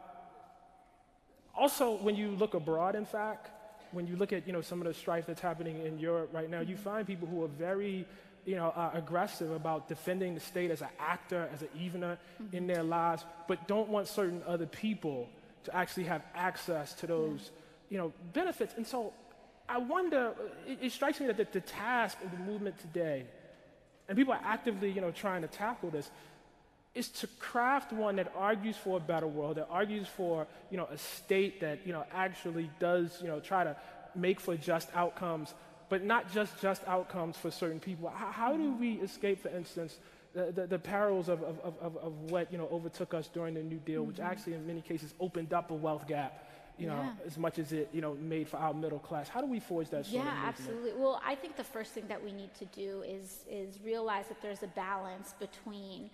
S12: also, when you look abroad, in fact, when you look at, you know, some of the strife that's happening in Europe right now, you find people who are very, you know, uh, aggressive about defending the state as an actor, as an evener in their lives, but don't want certain other people to actually have access to those, you know, benefits. And so I wonder, it, it strikes me that the, the task of the movement today, and people are actively, you know, trying to tackle this, is to craft one that argues for a better world, that argues for, you know, a state that, you know, actually does, you know, try to make for just outcomes, but not just just outcomes for certain people. How, how do we escape, for instance, the, the, the perils of, of, of, of what, you know, overtook us during the New Deal, mm-hmm. which actually in many cases opened up a wealth gap, you know,
S5: yeah.
S12: as much as it, you know, made for our middle class? How do we forge that sort
S5: yeah,
S12: of movement?
S5: absolutely. Well, I think the first thing that we need to do is is realize that there's a balance between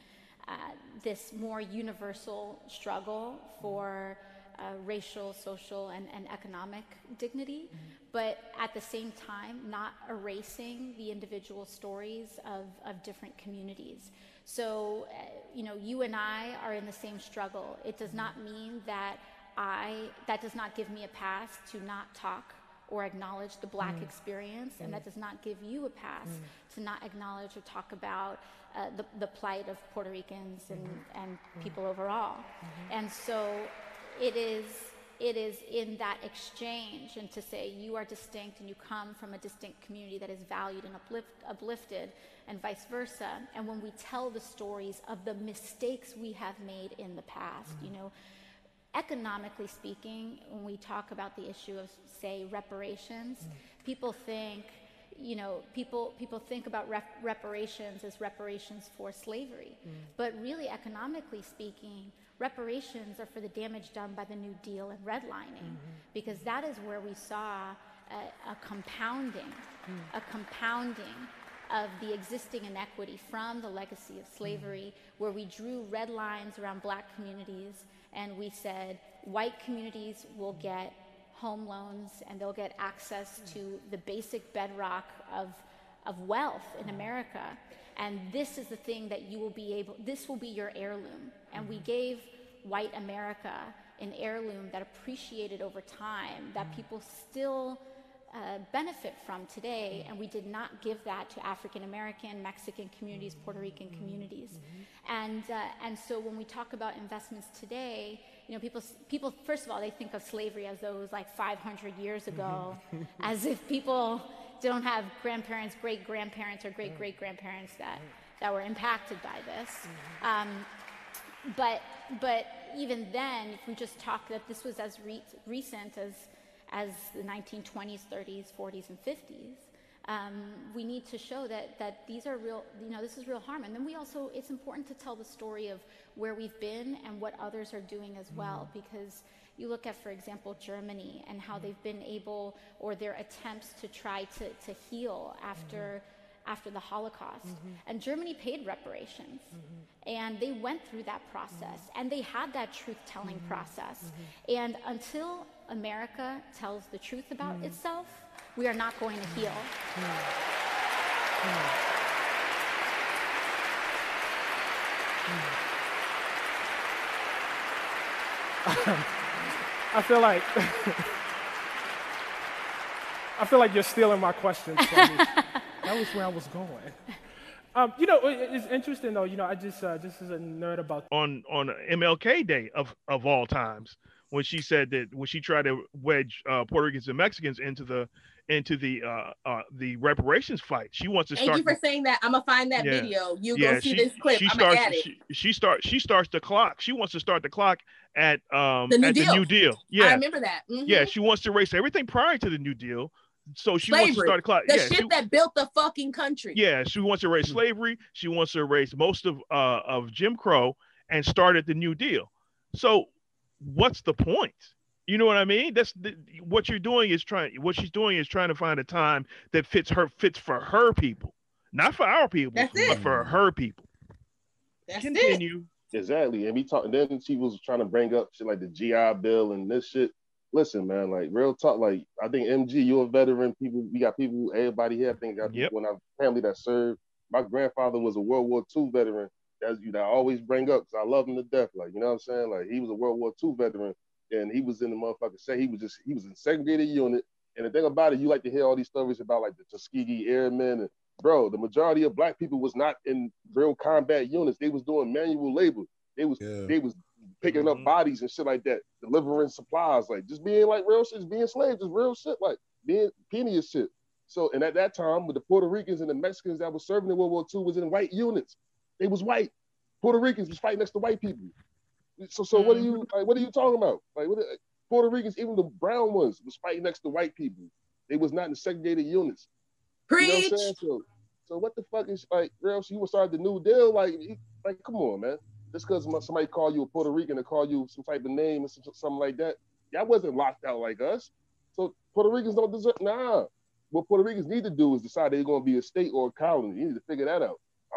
S5: uh, this more universal struggle for uh, racial, social, and, and economic dignity, mm-hmm. but at the same time, not erasing the individual stories of, of different communities. So, uh, you know, you and I are in the same struggle. It does not mean that I, that does not give me a pass to not talk or acknowledge the Black mm. experience, mm. and that does not give you a pass mm. to not acknowledge or talk about uh, the, the plight of Puerto Ricans and, mm. and mm. people overall. Mm-hmm. And so it is, it is in that exchange, and to say you are distinct and you come from a distinct community that is valued and uplift, uplifted, and vice versa. And when we tell the stories of the mistakes we have made in the past, mm. you know, economically speaking, when we talk about the issue of, say, reparations, mm. people think, you know, people people think about rep- reparations as reparations for slavery. Mm. But really, economically speaking, reparations are for the damage done by the New Deal and redlining, mm-hmm. because that is where we saw a, a compounding, mm. a compounding of the existing inequity from the legacy of slavery, mm. where we drew red lines around Black communities, and we said white communities will get home loans and they'll get access to the basic bedrock of, of wealth in America. And this is the thing that you will be able, this will be your heirloom. And mm-hmm. we gave white America an heirloom that appreciated over time, that mm-hmm. people still uh, benefit from today, and we did not give that to African American, Mexican communities, Puerto Rican communities. Mm-hmm. And uh, and so when we talk about investments today, you know, people people first of all, they think of slavery as though it was like five hundred years ago, as if people don't have grandparents, great grandparents, or great great grandparents that that were impacted by this. Mm-hmm. Um, but but even then, if we just talk that this was as re- recent as as the nineteen twenties, thirties, forties, and fifties, um, we need to show that that these are real, you know, this is real harm. And then we also, it's important to tell the story of where we've been and what others are doing as well, mm-hmm. because you look at, for example, Germany and how mm-hmm. they've been able, or their attempts to try to, to heal after mm-hmm. after the Holocaust. Mm-hmm. And Germany paid reparations. Mm-hmm. And they went through that process. Mm-hmm. And they had that truth-telling mm-hmm. process. Mm-hmm. And until America tells the truth about mm-hmm. itself, we are not going to heal. Mm-hmm.
S12: Mm-hmm. I feel like I feel like you're stealing my questions from me. That was where I was going. Um, you know, it, it's interesting though. You know, I just uh, just as a nerd about
S6: on on M L K Day of of all times, when she said that when she tried to wedge uh, Puerto Ricans and Mexicans into the into the uh, uh, the reparations fight, she wants to
S3: Thank
S6: start.
S3: Thank you for saying that. I'm gonna find that
S6: yeah,
S3: video. You
S6: yeah,
S3: go see
S6: she,
S3: this clip.
S6: She
S3: I'm
S6: starts.
S3: gonna add it.
S6: She, she starts. She starts the clock. She wants to start the clock at um
S3: the New
S6: at
S3: Deal.
S6: the New Deal. Yeah,
S3: I remember that. Mm-hmm.
S6: Yeah, she wants to erase everything prior to the New Deal. So she
S3: slavery.
S6: wants to start a clock.
S3: The
S6: yeah,
S3: shit
S6: she,
S3: that built the fucking country.
S6: Yeah, she wants to erase slavery. She wants to erase most of uh, of Jim Crow and started the New Deal. So what's the point? You know what I mean? That's the, what you're doing is trying. What she's doing is trying to find a time that fits her, fits for her people, not for our people,
S3: That's
S6: but
S3: it.
S6: for her people.
S3: That's
S6: Continue.
S3: It.
S8: Exactly, and we talk. And then she was trying to bring up shit like the G I Bill and this shit. Listen, man, like real talk. Like I think M G, you're a veteran. People, we got people. Everybody here, I think, got
S6: yep.
S8: people in our family that served. My grandfather was a World War Two veteran. That's you that I always bring up because I love him to death. Like you know what I'm saying? Like he was a World War Two veteran, and he was in the motherfucker. Say he was just he was in segregated unit. And the thing about it, you like to hear all these stories about like the Tuskegee Airmen. And bro, the majority of black people was not in real combat units. They was doing manual labor. They was yeah. they was picking mm-hmm. up bodies and shit like that, delivering supplies, like just being like real shit, just being slaves, just real shit, like being penny as shit. So, and at that time, with the Puerto Ricans and the Mexicans that was serving in World War Two was in white units. They was white. Puerto Ricans was fighting next to white people. So, so mm-hmm. what are you like? What are you talking about? Like, what are, Puerto Ricans, even the brown ones, was fighting next to white people. They was not in segregated units.
S3: Preach.
S8: You know what I'm saying? So, so what the fuck is like real? So you would start the New Deal? Like, like come on, man. Just because somebody call you a Puerto Rican or call you some type of name or something like that, y'all wasn't locked out like us. So Puerto Ricans don't deserve, nah. What Puerto Ricans need to do is decide they're going to be a state or a colony. You need to figure that out. I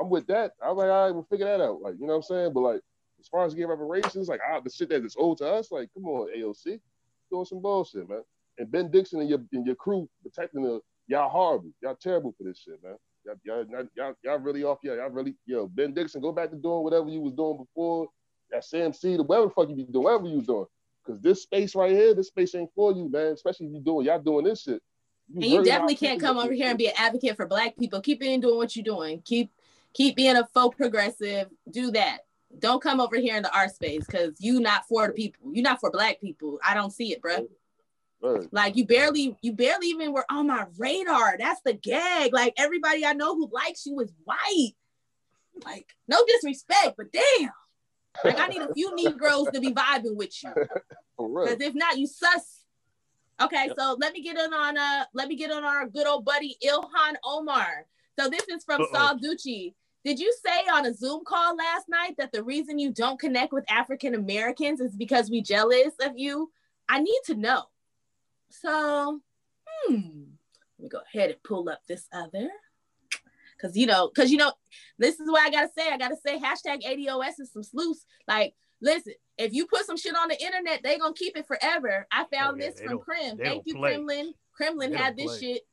S8: I'm with that. I'm like, all right, we'll figure that out. Like, you know what I'm saying? But like, as far as gay reparations, like I, the shit that is owed to us, like, come on, A O C, doing some bullshit, man. And Ben Dixon and your and your crew protecting the y'all horrible, y'all terrible for this shit, man. Y'all, y'all, y'all, y'all really off, yeah, y'all really, yo, Ben Dixon, go back to doing whatever you was doing before. That Sam C, the whatever the fuck you be doing, whatever you was doing. Cause this space right here, this space ain't for you, man. Especially if you doing, y'all doing this shit. You
S3: and you definitely can't come over here and be an advocate for Black people. Keep in doing what you're doing. Keep, keep being a faux progressive. Do that. Don't come over here into our space because you not for the people. You're not for Black people. I don't see it, bro.
S8: Right.
S3: Like you barely, you barely even were on my radar. That's the gag. Like everybody I know who likes you is white. Like no disrespect, but damn. Like I need a few Negroes to be vibing with you. Because if not, you sus. Okay, yep. So let me get in on uh let me get on our good old buddy Ilhan Omar. So this is from Uh-oh. Saul Ducci. Did you say on a Zoom call last night that the reason you don't connect with African Americans is because we jealous of you? I need to know. So, hmm, let me go ahead and pull up this other. Cause you know, cause you know, this is what I gotta say. I gotta say hashtag A D O S is some sleuths. Like, listen, if you put some shit on the internet, they gonna keep it forever. I found oh, yeah, this from Krim. Thank you, play. Kremlin. Kremlin they had this play. shit.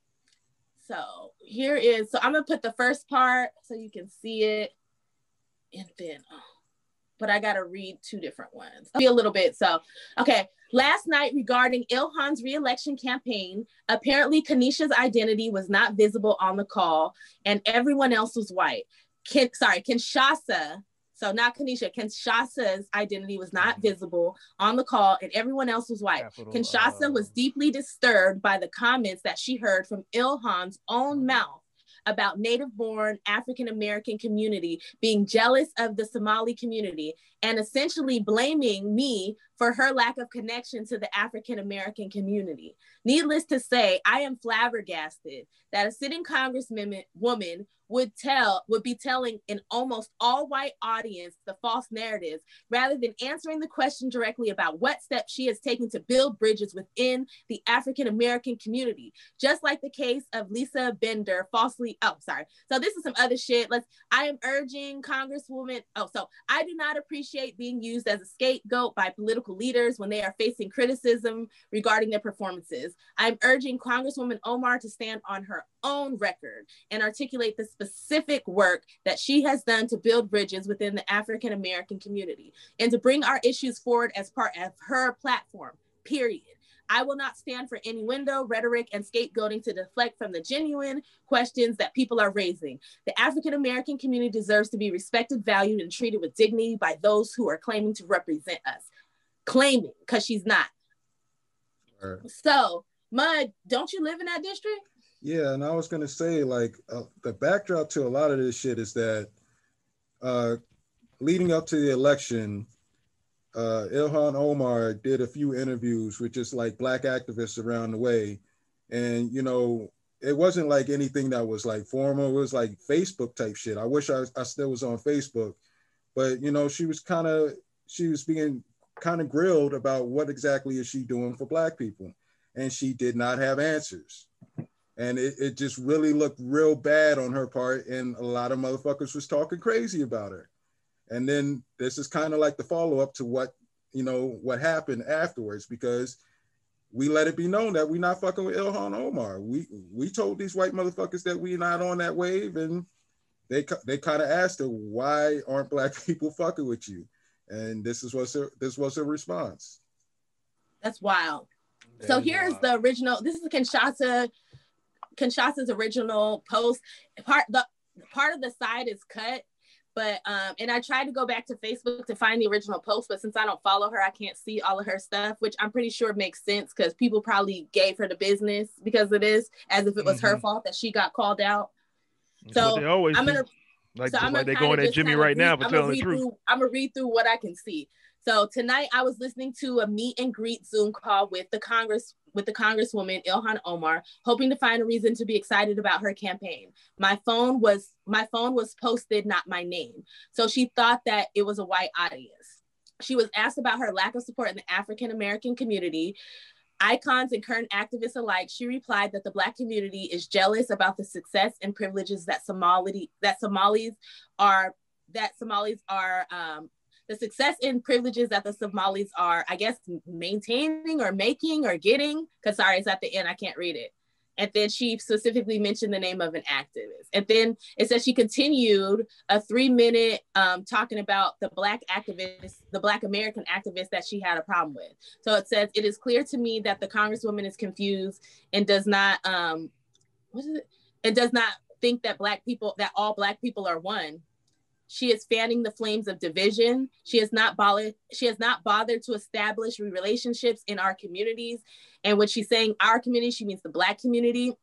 S3: So here is, so I'm gonna put the first part so you can see it. And then, oh, but I gotta read two different ones. I'll be a little bit, so, okay. Last night regarding Ilhan's re-election campaign, apparently Kanisha's identity was not visible on the call and everyone else was white. Ken, sorry, Kinshasa, so not Kanisha, Kinshasa's identity was not visible on the call and everyone else was white. Capital, Kinshasa uh... was deeply disturbed by the comments that she heard from Ilhan's own mouth about native-born African-American community being jealous of the Somali community and essentially blaming me for her lack of connection to the African-American community. Needless to say, I am flabbergasted that a sitting congresswoman woman would tell, would be telling an almost all-white audience the false narratives rather than answering the question directly about what steps she has taken to build bridges within the African-American community. Just like the case of Lisa Bender falsely, oh, sorry. So this is some other shit. Let's, I am urging Congresswoman, oh, so I do not appreciate being used as a scapegoat by political leaders when they are facing criticism regarding their performances. I'm urging Congresswoman Omar to stand on her own record and articulate the specific work that she has done to build bridges within the African American community and to bring our issues forward as part of her platform, period. I will not stand for innuendo, rhetoric, and scapegoating to deflect from the genuine questions that people are raising. The African American community deserves to be respected, valued, and treated with dignity by those who are claiming to represent us. Claiming, because she's not. Right. So, Mud, don't you live in that district?
S7: Yeah, and I was gonna say, like, uh, the backdrop to a lot of this shit is that uh, leading up to the election, uh, Ilhan Omar did a few interviews with just like Black activists around the way, and you know, it wasn't like anything that was like formal. It was like Facebook type shit. I wish I, I still was on Facebook, but you know, she was kind of she was being kind of grilled about what exactly is she doing for Black people, and she did not have answers. And it, it just really looked real bad on her part. And a lot of motherfuckers was talking crazy about her. And then this is kind of like the follow-up to what, you know, what happened afterwards, because we let it be known that we're not fucking with Ilhan Omar. We we told these white motherfuckers that we're not on that wave. And they they kind of asked her, why aren't Black people fucking with you? And this is what's her, this was her response.
S3: That's wild. That so here's wild. The original, this is Kinshasa, Kinshasa's original post. Part the part of the side is cut, but um, and I tried to go back to Facebook to find the original post, but since I don't follow her, I can't see all of her stuff, which I'm pretty sure makes sense because people probably gave her the business because of this, as if it was mm-hmm. her fault that she got called out.
S6: That's
S3: so
S6: they always
S3: I'm gonna,
S6: do. like,
S3: so I'm
S6: like
S3: gonna
S6: they're going at Jimmy right read, now for telling the truth.
S3: Through, I'm gonna read through what I can see. So tonight I was listening to a meet and greet Zoom call with the Congress with the Congresswoman Ilhan Omar, hoping to find a reason to be excited about her campaign. My phone was my phone was posted, not my name. So she thought that it was a white audience. She was asked about her lack of support in the African American community. icons and current activists alike, she replied that the Black community is jealous about the success and privileges that Somali that Somalis are that Somalis are um, the success and privileges that the Somalis are, I guess, maintaining or making or getting. Because sorry, it's at the end, I can't read it. And then she specifically mentioned the name of an activist. And then it says she continued a three minute um, talking about the Black activist, the Black American activist that she had a problem with. So it says, it is clear to me that the Congresswoman is confused and does not, um, what is it? It does not think that Black people, that all Black people are one. She is fanning the flames of division. She has not bothered, she has not bothered to establish relationships in our communities. And when she's saying our community, she means the Black community.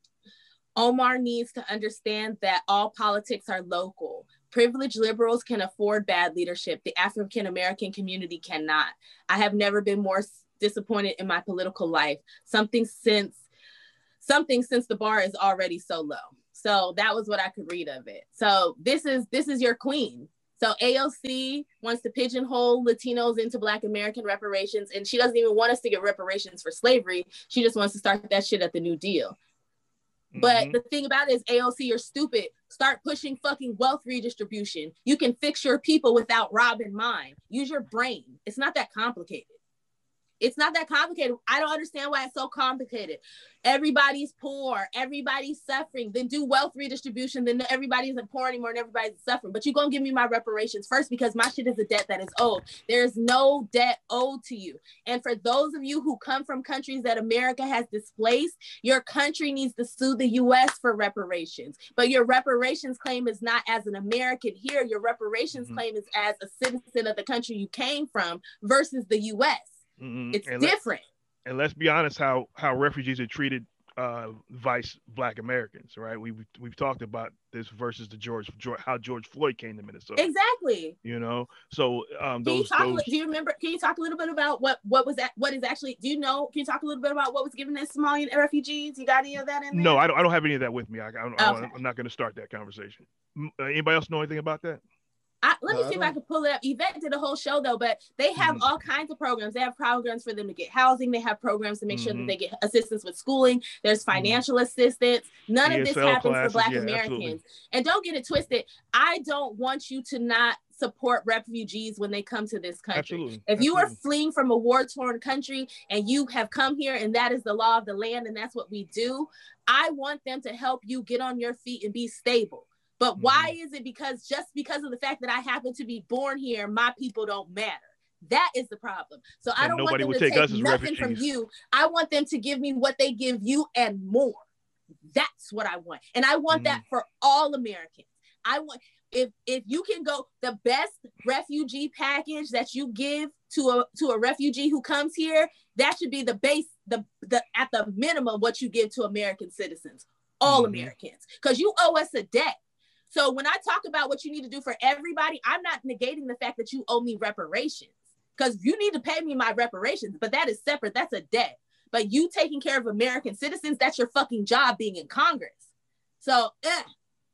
S3: Omar needs to understand that all politics are local. Privileged liberals can afford bad leadership. The African-American community cannot. I have never been more disappointed in my political life. Something since, something since the bar is already so low. So that was what I could read of it. So this is this is your queen. So A O C wants to pigeonhole Latinos into Black American reparations, and she doesn't even want us to get reparations for slavery. She just wants to start that shit at the New Deal. Mm-hmm. But the thing about it is, A O C, you're stupid. Start pushing fucking wealth redistribution. You can fix your people without robbing mine. Use your brain. It's not that complicated. It's not that complicated. I don't understand why it's so complicated. Everybody's poor. Everybody's suffering. Then do wealth redistribution. Then everybody isn't poor anymore and everybody's suffering. But you're going to give me my reparations first because my shit is a debt that is owed. There is no debt owed to you. And for those of you who come from countries that America has displaced, your country needs to sue the U S for reparations. But your reparations claim is not as an American here. Your reparations mm-hmm. claim is as a citizen of the country you came from versus the U S. Mm-hmm. It's and different.
S6: Let, and let's be honest, how how refugees are treated uh, vice Black Americans, right? We've we've talked about this versus the George, George how George Floyd came to Minnesota.
S3: Exactly.
S6: You know, so um, those.
S3: Can you talk,
S6: those...
S3: do you remember? Can you talk a little bit about what what was that? What is actually? Do you know? Can you talk a little bit about what was given to Somalian refugees? You got any of that in there?
S6: No, I don't. I don't have any of that with me. I, I don't, okay. I don't, I'm not going to start that conversation. Uh, anybody else know anything about that?
S3: I, let me see if I can pull it up. Yvette did a whole show though, but they have mm-hmm. all kinds of programs. They have programs for them to get housing. They have programs to make mm-hmm. sure that they get assistance with schooling. There's financial mm-hmm. assistance. None E S L of this happens classes, for Black yeah, Americans. Absolutely. And don't get it twisted. I don't want you to not support refugees when they come to this country.
S6: Absolutely.
S3: If
S6: Absolutely.
S3: you are fleeing from a war-torn country and you have come here and that is the law of the land and that's what we do, I want them to help you get on your feet and be stable. But why mm-hmm. is it because just because of the fact that I happen to be born here, my people don't matter? That is the problem. So and I don't want them to take, take nothing refugees. from you. I want them to give me what they give you and more. That's what I want. And I want mm-hmm. that for all Americans. I want, if if you can go, the best refugee package that you give to a to a refugee who comes here, that should be the base, the, the at the minimum what you give to American citizens, all mm-hmm. Americans, because you owe us a debt. So when I talk about what you need to do for everybody, I'm not negating the fact that you owe me reparations, because you need to pay me my reparations, but that is separate. That's a debt. But you taking care of American citizens, that's your fucking job being in Congress. So, eh.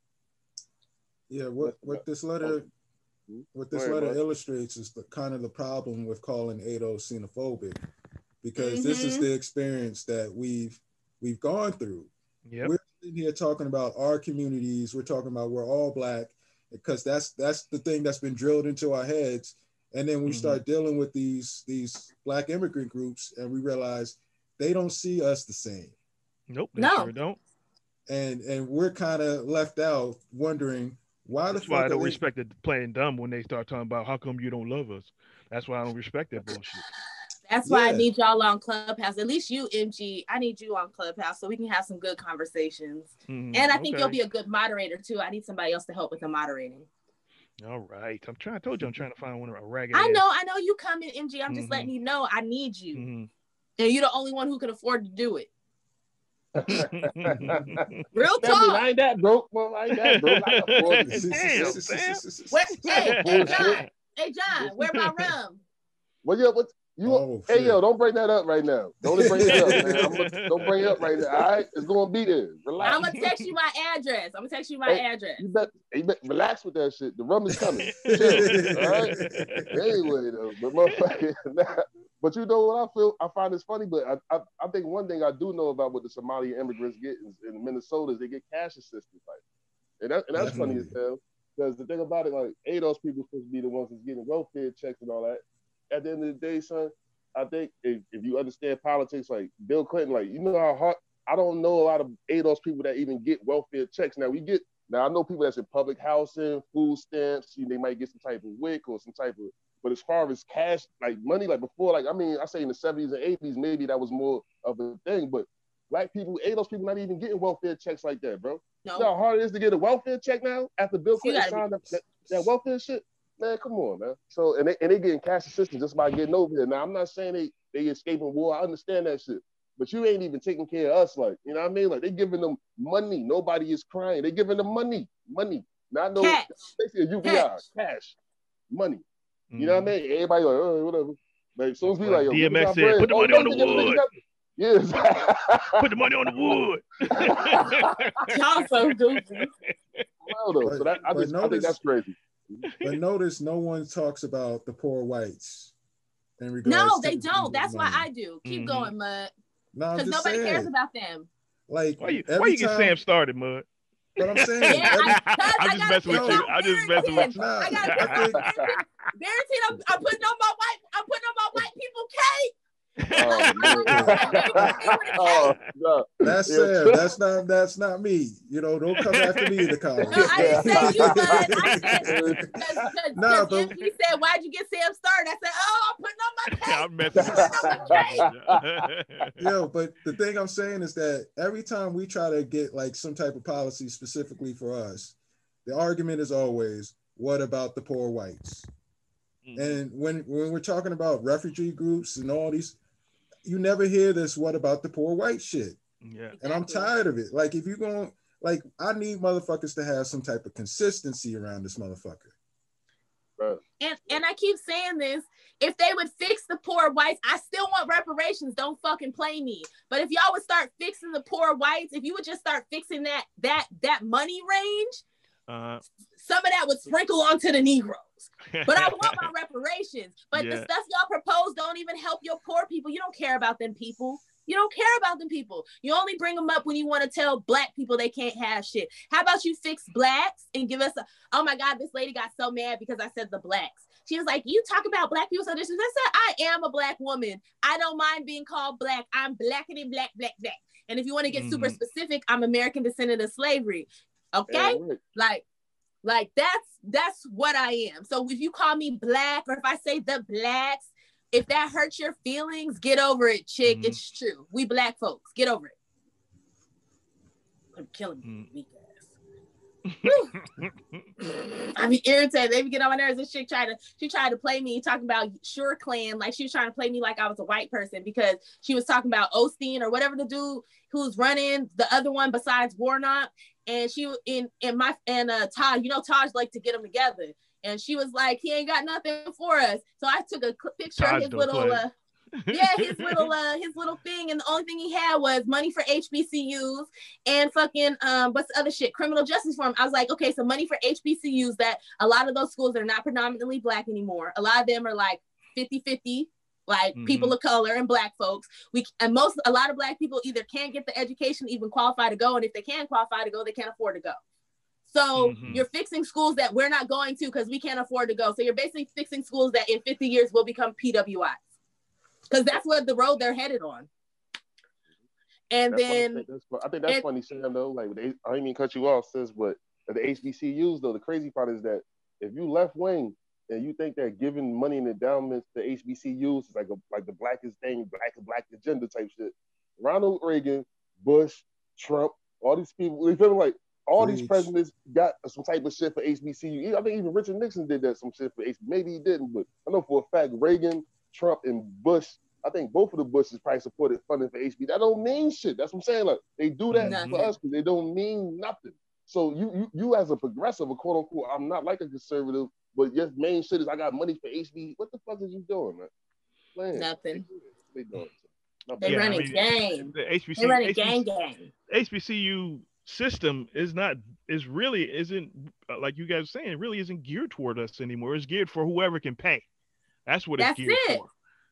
S7: Yeah, what, what this letter, what this letter illustrates is the kind of the problem with calling A D O xenophobic, because mm-hmm. this is the experience that we've we've gone through.
S6: Yep.
S7: We're sitting here talking about our communities. We're talking about we're all Black, because that's that's the thing that's been drilled into our heads. And then we mm-hmm. start dealing with these these Black immigrant groups, and we realize they don't see us the same.
S6: Nope, they
S3: no.
S6: sure don't.
S7: And and we're kind of left out, wondering why
S6: That's
S7: the
S6: why
S7: fuck
S6: I don't
S7: they...
S6: respect it playing dumb when they start talking about how come you don't love us. That's why I don't respect that bullshit.
S3: That's why yeah. I need y'all on Clubhouse. At least you, M G. I need you on Clubhouse so we can have some good conversations. Mm-hmm. And I think okay. you'll be a good moderator too. I need somebody else to help with the moderating.
S6: All right. I'm trying. I told you I'm trying to find one of a ragged.
S3: I know. I know you come in, M G. I'm just mm-hmm. letting you know I need you. Mm-hmm. And you're the only one who can afford to do it. Real talk.
S8: I ain't that broke. Well, I ain't that broke. I can afford it.
S3: Damn, Where, hey, hey, John. Hey, John. Where my rum?
S8: Well, yeah. What you? Oh, hey, shit. Yo, don't bring that up right now. Don't bring it up, man. I'm gonna, don't bring it up right now. All right, it's gonna be there. Relax.
S3: I'm gonna text you my address. I'm gonna text you my
S8: hey,
S3: address.
S8: You bet. You bet. Relax with that shit. The rum is coming. Chill. All right. Anyway, though, but motherfucker. But you know what I feel? I find this funny, but I, I, I think one thing I do know about what the Somali immigrants get is in Minnesota is they get cash assistance, like, and, that, and that's Definitely. funny as hell. Because the thing about it, like, A, those people supposed to be the ones that's getting welfare checks and all that. At the end of the day, son, I think if, if you understand politics, like Bill Clinton, like, you know how hard, I don't know a lot of A, those people that even get welfare checks. Now we get, now I know people that's in public housing, food stamps, you know, they might get some type of W I C or some type of, but as far as cash, like money, like before, like, I mean, I say in the seventies and eighties, maybe that was more of a thing, but black people, A, those people not even getting welfare checks like that, bro. No. You know how hard it is to get a welfare check now after Bill Clinton signed up that, that welfare shit? Man, come on, man. So, and they, and they getting cash assistance just by getting over here. Now, I'm not saying they, they escaping war. I understand that shit. But you ain't even taking care of us, like, you know what I mean? Like, they giving them money. Nobody is crying. They giving them money. Money. Not no,
S3: cash.
S8: Basically a U B I. Cash. Cash. Money. You know what I mean? Everybody like, oh, whatever. But as soon as we like, yo,
S6: D M X said, put the money oh, on the wood.
S8: Yes.
S6: Put the money on the wood.
S3: Y'all so goofy.
S8: Well, though, so that, I, just, notice, I think that's crazy.
S7: But notice no one talks about the poor whites. In regards
S3: no, they
S7: to
S3: don't. That's
S7: money.
S3: why I do. Keep mm-hmm. going, Mud.
S7: No,
S3: because nobody
S7: saying.
S3: cares about them.
S7: Like,
S6: why you, why you get time, Sam started, Mud?
S7: But I'm saying,
S3: yeah,
S7: every,
S3: I,
S6: I'm just messing with you. I'm just messing with you.
S3: Nah, I got Barrington. I'm, I'm putting on my white. I'm putting on my white people cake.
S8: Oh, no.
S7: That's Sam. That's not. That's not me. You know, don't come after me in the comments.
S3: No, I didn't say you, bud. I said because nah, but he said, "Why'd you get Sam started?" I said, "Oh, I'm putting on my cake."
S6: I'm messing with
S7: you. Yo, but the thing I'm saying is that every time we try to get like some type of policy specifically for us, the argument is always, "What about the poor whites?" Mm-hmm. And when when we're talking about refugee groups and all these, you never hear this "what about the poor white" shit.
S6: Yeah.
S7: And I'm tired of it. Like, if you're going, like, I need motherfuckers to have some type of consistency around this motherfucker.
S8: Right.
S3: And and I keep saying this, if they would fix the poor whites, I still want reparations. Don't fucking play me. But if y'all would start fixing the poor whites, if you would just start fixing that that that money range, uh-huh. some of that would sprinkle onto the Negroes. But I want my reparations. But yeah. the stuff y'all propose don't even help your poor people. You don't care about them people. You don't care about them people. You only bring them up when you want to tell black people they can't have shit. How about you fix blacks and give us a, oh my God, this lady got so mad because I said the blacks. She was like, you talk about black people's auditions. I said, I am a black woman. I don't mind being called black. I'm blackity black, black, black. And if you want to get mm-hmm. super specific, I'm American descendant of slavery. Okay? Yeah, right. Like, like that's, that's what I am. So if you call me black, or if I say the blacks, if that hurts your feelings, get over it, chick. Mm-hmm. It's true. We black folks, get over it. I'm killing you, mm-hmm. weak ass. I be irritated. They be getting on my nerves. This chick tried to, she tried to play me talking about Sure Clan, like she was trying to play me like I was a white person because she was talking about Osteen or whatever the dude who's running, the other one besides Warnock, and she in in my and uh Taj, you know, Taj like to get them together. And she was like, he ain't got nothing for us. So I took a picture Taj of his little, uh, yeah, his little, uh, his little thing. And the only thing he had was money for H B C Us and fucking, um, what's the other shit? Criminal justice reform. I was like, okay, so money for H B C Us, that a lot of those schools are not predominantly black anymore. A lot of them are like fifty fifty, like mm-hmm. people of color and black folks. We, and most, a lot of black people either can't get the education to even qualify to go. And if they can qualify to go, they can't afford to go. So mm-hmm. you're fixing schools that we're not going to because we can't afford to go. So you're basically fixing schools that in fifty years will become P W Is. Because that's what the road they're headed on. And
S8: that's
S3: then...
S8: Funny. That's, I think that's and, funny, Sam, though. Like, they, I didn't mean cut you off, sis, but the H B C Us, though, the crazy part is that if you left wing and you think that giving money and endowments to H B C Us is like a like the blackest thing, black and black agenda type shit. Ronald Reagan, Bush, Trump, all these people, they feel like all Preach. These presidents got some type of shit for H B C U. I think even Richard Nixon did that some shit for H B C U. Maybe he didn't, but I know for a fact Reagan, Trump, and Bush, I think both of the Bushes probably supported funding for H B C U. That don't mean shit. That's what I'm saying. Like, they do that nothing. For us because they don't mean nothing. So you, you you as a progressive, a quote unquote, I'm not like a conservative, but your main shit is I got money for H B C U. What the fuck is you doing, man? Man,
S3: nothing.
S8: They doing.
S3: They
S6: yeah,
S3: running
S6: I mean,
S3: game.
S6: The H B C,
S3: they running
S6: H B C,
S3: gang gang.
S6: H B C U system is not is really isn't like you guys are saying, it really isn't geared toward us anymore. It's geared for whoever can pay. That's what
S3: That's
S6: it's geared
S3: it.
S6: for.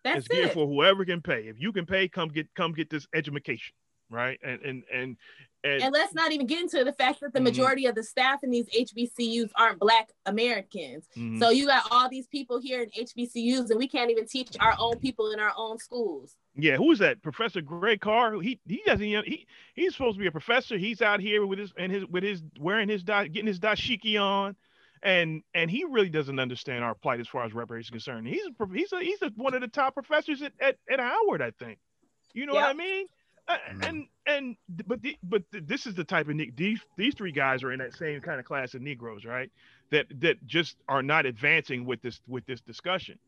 S3: That's
S6: it's geared
S3: it.
S6: for whoever can pay. If you can pay, come get come get this education, right? And and and and,
S3: and let's not even get into the fact that the majority mm-hmm. of the staff in these H B C Us aren't Black Americans. Mm-hmm. So you got all these people here in H B C Us, and we can't even teach our own people in our own schools.
S6: Yeah, who is that? Professor Greg Carr. He he doesn't he he's supposed to be a professor. He's out here with his and his with his wearing his getting his dashiki on. And and he really doesn't understand our plight as far as reparations is concerned. He's a, he's a, he's a, one of the top professors at, at, at Howard, I think. You know yep. what I mean? Mm-hmm. And and but the, but the, this is the type of these these three guys are in that same kind of class of Negroes, right? That that just are not advancing with this with this discussion.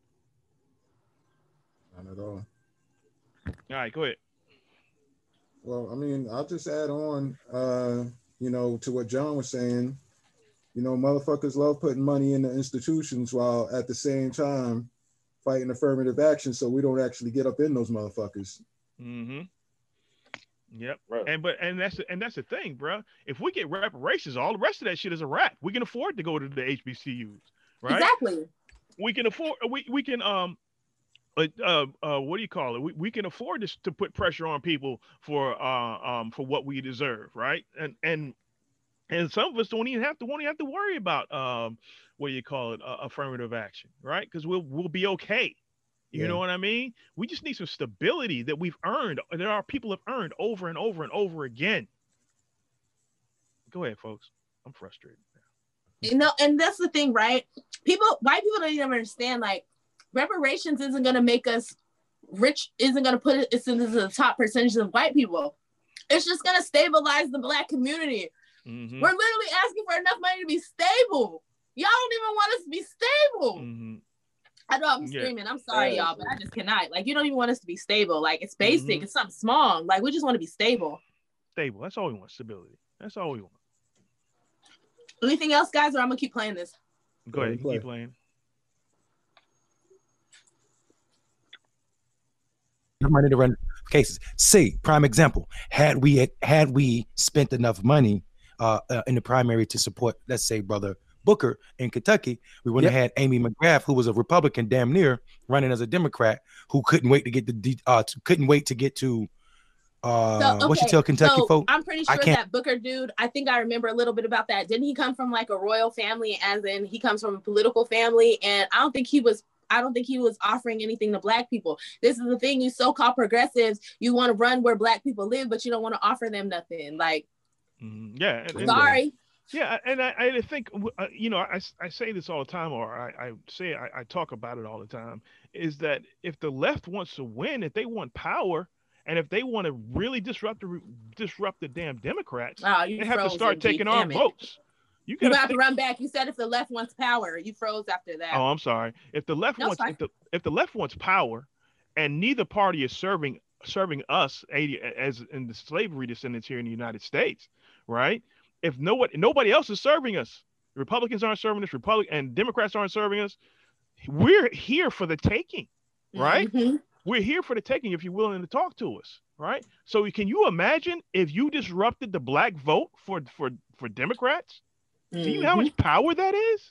S7: Not at all.
S6: All right, go ahead.
S7: Well, I mean, I'll just add on, uh, you know, to what John was saying. You know, motherfuckers love putting money in the institutions while at the same time fighting affirmative action, so we don't actually get up in those motherfuckers.
S6: Mm-hmm. Yep. Right. And but and that's and that's the thing, bro. If we get reparations, all the rest of that shit is a wrap. We can afford to go to the H B C Us, right?
S3: Exactly.
S6: We can afford. We we can um. Uh, uh, what do you call it? We, we can afford this to put pressure on people for uh um for what we deserve, right? And and. And some of us don't even have to won't even have to worry about um, what do you call it, uh, affirmative action, right? Because we'll we'll be okay. You yeah. know what I mean? We just need some stability that we've earned, that our people have earned over and over and over again. Go ahead, folks. I'm frustrated.
S3: You know, and that's the thing, right? People, white people don't even understand. Like, reparations isn't going to make us rich. Isn't going to put it into the top percentage of white people. It's just going to stabilize the Black community. Mm-hmm. We're literally asking for enough money to be stable. Y'all don't even want us to be stable. Mm-hmm. I know I'm yeah. screaming. I'm sorry, yeah. y'all, but I just cannot. Like, you don't even want us to be stable. Like, it's basic. Mm-hmm. It's something small. Like, we just want to be stable.
S6: Stable. That's all we want. Stability. That's all we want.
S3: Anything else, guys, or I'm going to keep playing this?
S6: Go ahead. Play. Keep playing.
S11: Money to run cases. See, prime example. Had we had, had we spent enough money Uh, uh, in the primary to support, let's say, Brother Booker in Kentucky, we would have yep. had Amy McGrath, who was a Republican, damn near running as a Democrat, who couldn't wait to get the uh, to, couldn't wait to get to uh, so, okay. what you tell Kentucky
S3: so
S11: folks.
S3: I'm pretty sure that Booker dude. I think I remember a little bit about that. Didn't he come from like a royal family? As in, he comes from a political family, and I don't think he was. I don't think he was offering anything to Black people. This is the thing. You so-called progressives, you want to run where Black people live, but you don't want to offer them nothing. Like.
S6: Mm-hmm. Yeah. And, and,
S3: Sorry.
S6: Yeah, and I, I think uh, you know I, I say this all the time, or I, I say I, I talk about it all the time. Is that if the left wants to win, if they want power, and if they want to really disrupt the disrupt the damn Democrats,
S3: oh,
S6: they have to start taking our
S3: it.
S6: votes.
S3: You, you have to run back. You said if the left wants power, you froze after that.
S6: Oh, I'm sorry. If the left no, wants if the, if the left wants power, and neither party is serving serving us as in the slavery descendants here in the United States. Right? If nobody nobody else is serving us, Republicans aren't serving us, Republic and Democrats aren't serving us, we're here for the taking, right? Mm-hmm. We're here for the taking if you're willing to talk to us, right? So can you imagine if you disrupted the Black vote for for for Democrats? Mm-hmm. Do you know how much power that is?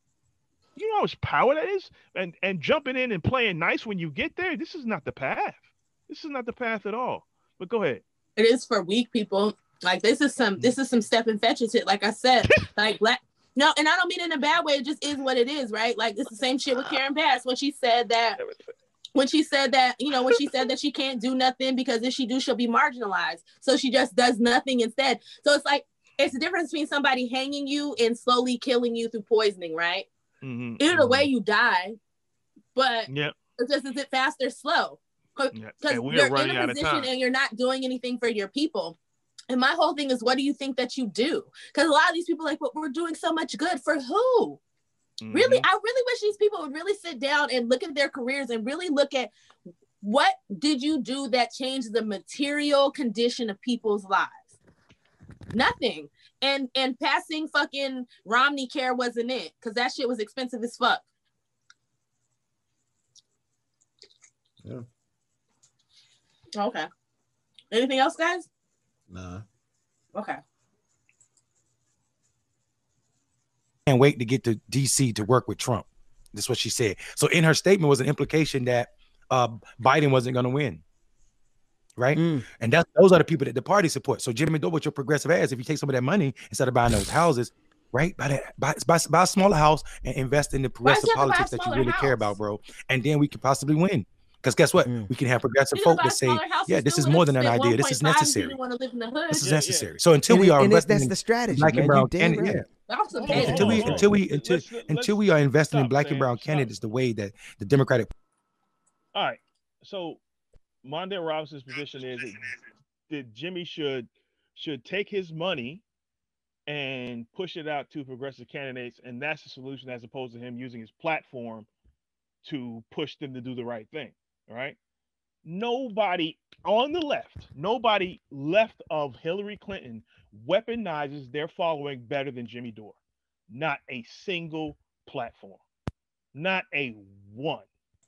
S6: You know how much power that is? And and jumping in and playing nice when you get there, this is not the path. This is not the path at all. But go ahead.
S3: It is for weak people. Like this is some this is some step and fetch shit. Like I said, like Black no, and I don't mean it in a bad way. It just is what it is, right? Like it's the same shit with Karen Bass when she said that when she said that, you know, when she said that she can't do nothing because if she do, she'll be marginalized. So she just does nothing instead. So it's like it's the difference between somebody hanging you and slowly killing you through poisoning, right? Mm-hmm. Either mm-hmm. way you die, but
S6: yep.
S3: it's just is it fast or slow? Because yep. you're in a position and you're not doing anything for your people. And my whole thing is, what do you think that you do? Because a lot of these people are like, but we're doing so much good for who? Mm-hmm. Really, I really wish these people would really sit down and look at their careers and really look at what did you do that changed the material condition of people's lives? Nothing. And and passing fucking Romney Care wasn't it, because that shit was expensive as fuck.
S7: Yeah.
S3: Okay. Anything else, guys?
S7: Nah.
S3: Okay.
S11: Can't wait to get to D C to work with Trump. That's what she said. So in her statement was an implication that uh, Biden wasn't going to win. Right.
S10: Mm.
S11: And that, those are the people that the party support. So Jimmy Dore, with your progressive ass, if you take some of that money instead of buying those houses, right, buy that, buy, buy, buy a smaller house and invest in the progressive politics that you really
S3: house?
S11: care about, bro. And then we can possibly win. Because guess what?
S10: Mm.
S11: We can have progressive folk that say, yeah, this is more than an idea. This is necessary. This is
S6: Yeah,
S11: necessary.
S6: yeah.
S11: So until
S10: And
S11: we
S10: it-
S11: are
S10: and it's-
S11: investing
S10: that's
S11: in
S10: the strategy,
S11: black
S10: man.
S11: and brown
S10: You damn
S11: candidates,
S10: right.
S11: yeah.
S3: That's
S6: Hold
S3: okay.
S6: on,
S11: Until we,
S6: hold on.
S11: until we, until,
S6: Let's- let's-
S11: until we are investing in
S6: stop,
S11: black and
S6: Sam,
S11: brown
S6: stop.
S11: candidates the way that the Democratic.
S6: All right. So Mondale Robinson's position is that, that Jimmy should should take his money and push it out to progressive candidates, and that's the solution, as opposed to him using his platform to push them to do the right thing. All right. Nobody on the left, nobody left of Hillary Clinton weaponizes their following better than Jimmy Dore. Not a single platform. Not a one.